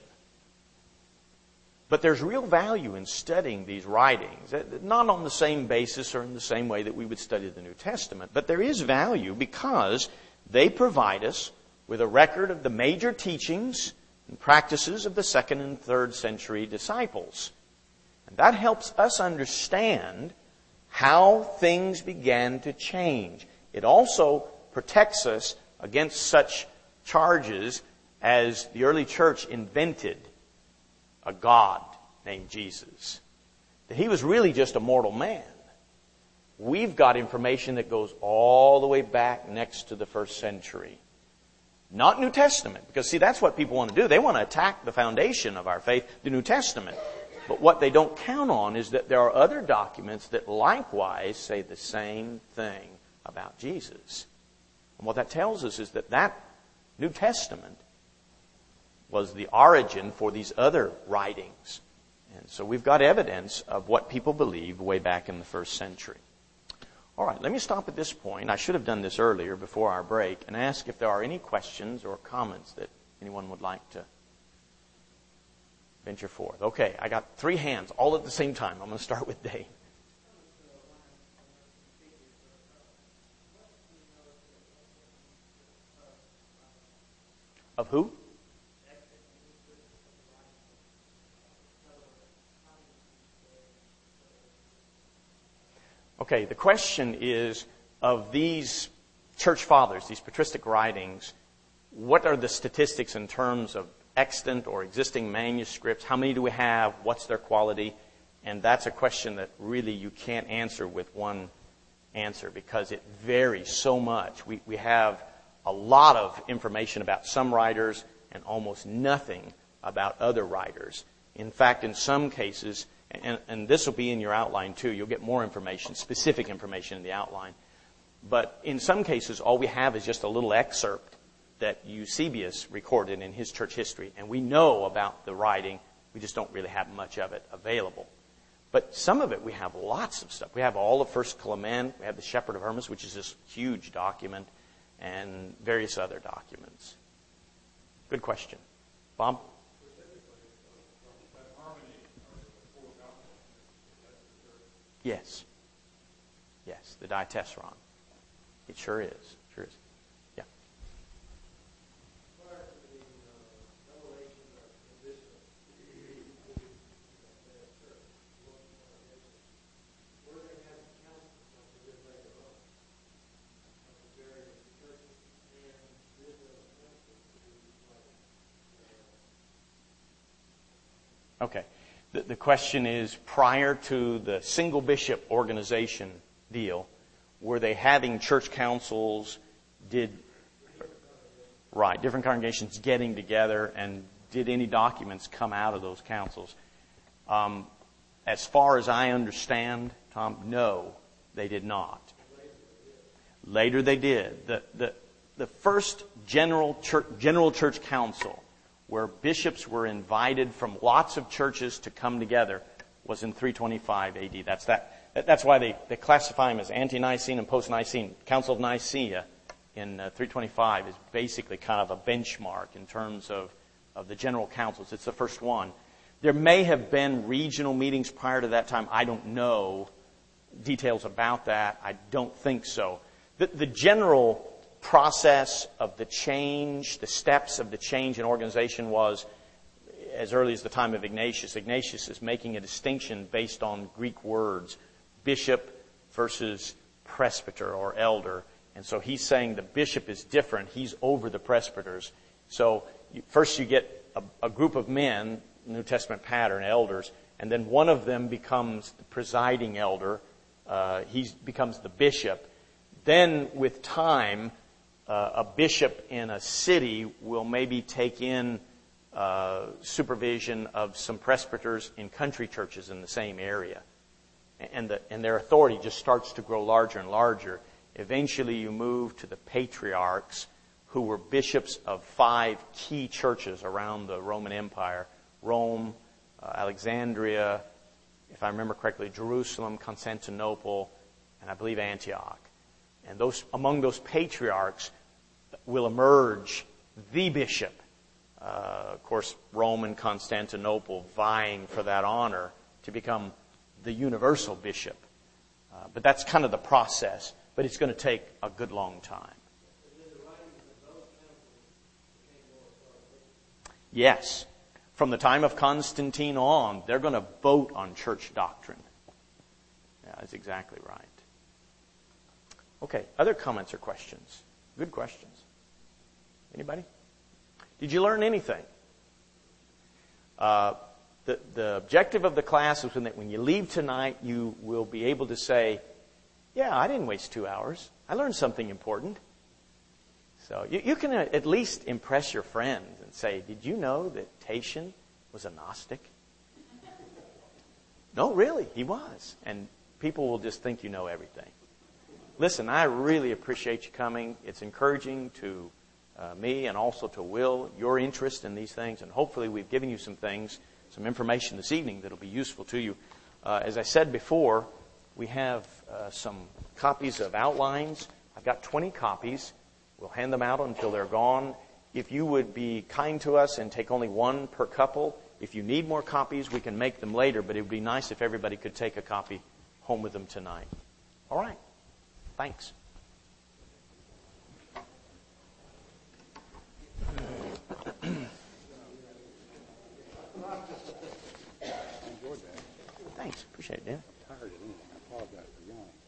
But there's real value in studying these writings, not on the same basis or in the same way that we would study the New Testament. But there is value because they provide us with a record of the major teachings and practices of the second and third century disciples. And that helps us understand how things began to change. It also protects us against such charges as the early church invented a God named Jesus. That he was really just a mortal man. We've got information that goes all the way back next to the first century. Not New Testament, because see, that's what people want to do. They want to attack the foundation of our faith, the New Testament. But what they don't count on is that there are other documents that likewise say the same thing about Jesus. And what that tells us is that that New Testament was the origin for these other writings. And so we've got evidence of what people believed way back in the first century. All right, let me stop at this point. I should have done this earlier before our break and ask if there are any questions or comments that anyone would like to venture forth. Okay, I got three hands all at the same time. I'm going to start with Dave. Of who? Okay, the question is, of these church fathers, these patristic writings, what are the statistics in terms of extant or existing manuscripts? How many do we have? What's their quality? And that's a question that really you can't answer with one answer because it varies so much. We, we have a lot of information about some writers and almost nothing about other writers. In fact, in some cases, and, and this will be in your outline too. You'll get more information, specific information in the outline. But in some cases, all we have is just a little excerpt that Eusebius recorded in his church history. And we know about the writing. We just don't really have much of it available. But some of it, we have lots of stuff. We have all of First Clement. We have the Shepherd of Hermas, which is this huge document, and various other documents. Good question. Bob? Yes. Yes, the Diatessaron. It sure is. Sure is. Yeah. Okay. The, the question is, prior to the single bishop organization deal, were they having church councils? Did right different congregations getting together, and did any documents come out of those councils? Um, as far as I understand, Tom, no, they did not. Later they did. The the the first general church general church council, where bishops were invited from lots of churches to come together, was in three twenty-five A D. That's that. That's why they, they classify them as ante-Nicene and post-Nicene. Council of Nicaea in uh, three twenty-five is basically kind of a benchmark in terms of, of the general councils. It's the first one. There may have been regional meetings prior to that time. I don't know details about that. I don't think so. The, the general process of the change, the steps of the change in organization was as early as the time of Ignatius. Ignatius is making a distinction based on Greek words. Bishop versus presbyter or elder. And so he's saying the bishop is different. He's over the presbyters. So you, first you get a, a group of men, New Testament pattern, elders, and then one of them becomes the presiding elder. Uh, he becomes the bishop. Then with time, uh, a bishop in a city will maybe take in uh, supervision of some presbyters in country churches in the same area. And, the, and their authority just starts to grow larger and larger. Eventually you move to the patriarchs, who were bishops of five key churches around the Roman Empire. Rome, uh, Alexandria, if I remember correctly, Jerusalem, Constantinople, and I believe Antioch. And those among those patriarchs will emerge the bishop. Uh, of course, Rome and Constantinople vying for that honor to become the universal bishop. Uh, but that's kind of the process. But it's going to take a good long time. Yes. From the time of Constantine on, they're going to vote on church doctrine. Yeah, that's exactly right. Okay, other comments or questions? Good questions. Anybody? Did you learn anything? Uh, the, the objective of the class is that when you leave tonight, you will be able to say, yeah, I didn't waste two hours. I learned something important. So you, you can at least impress your friends and say, did you know that Tatian was a Gnostic? No, really, he was. And people will just think you know everything. Listen, I really appreciate you coming. It's encouraging to uh, me and also to Will, your interest in these things. And hopefully we've given you some things, some information this evening that will be useful to you. Uh, as I said before, we have uh, some copies of outlines. I've got twenty copies. We'll hand them out until they're gone. If you would be kind to us and take only one per couple, if you need more copies, we can make them later, but it would be nice if everybody could take a copy home with them tonight. All right. Thanks. Thanks. Appreciate it, Dan. Tired of it. I apologize for yawning.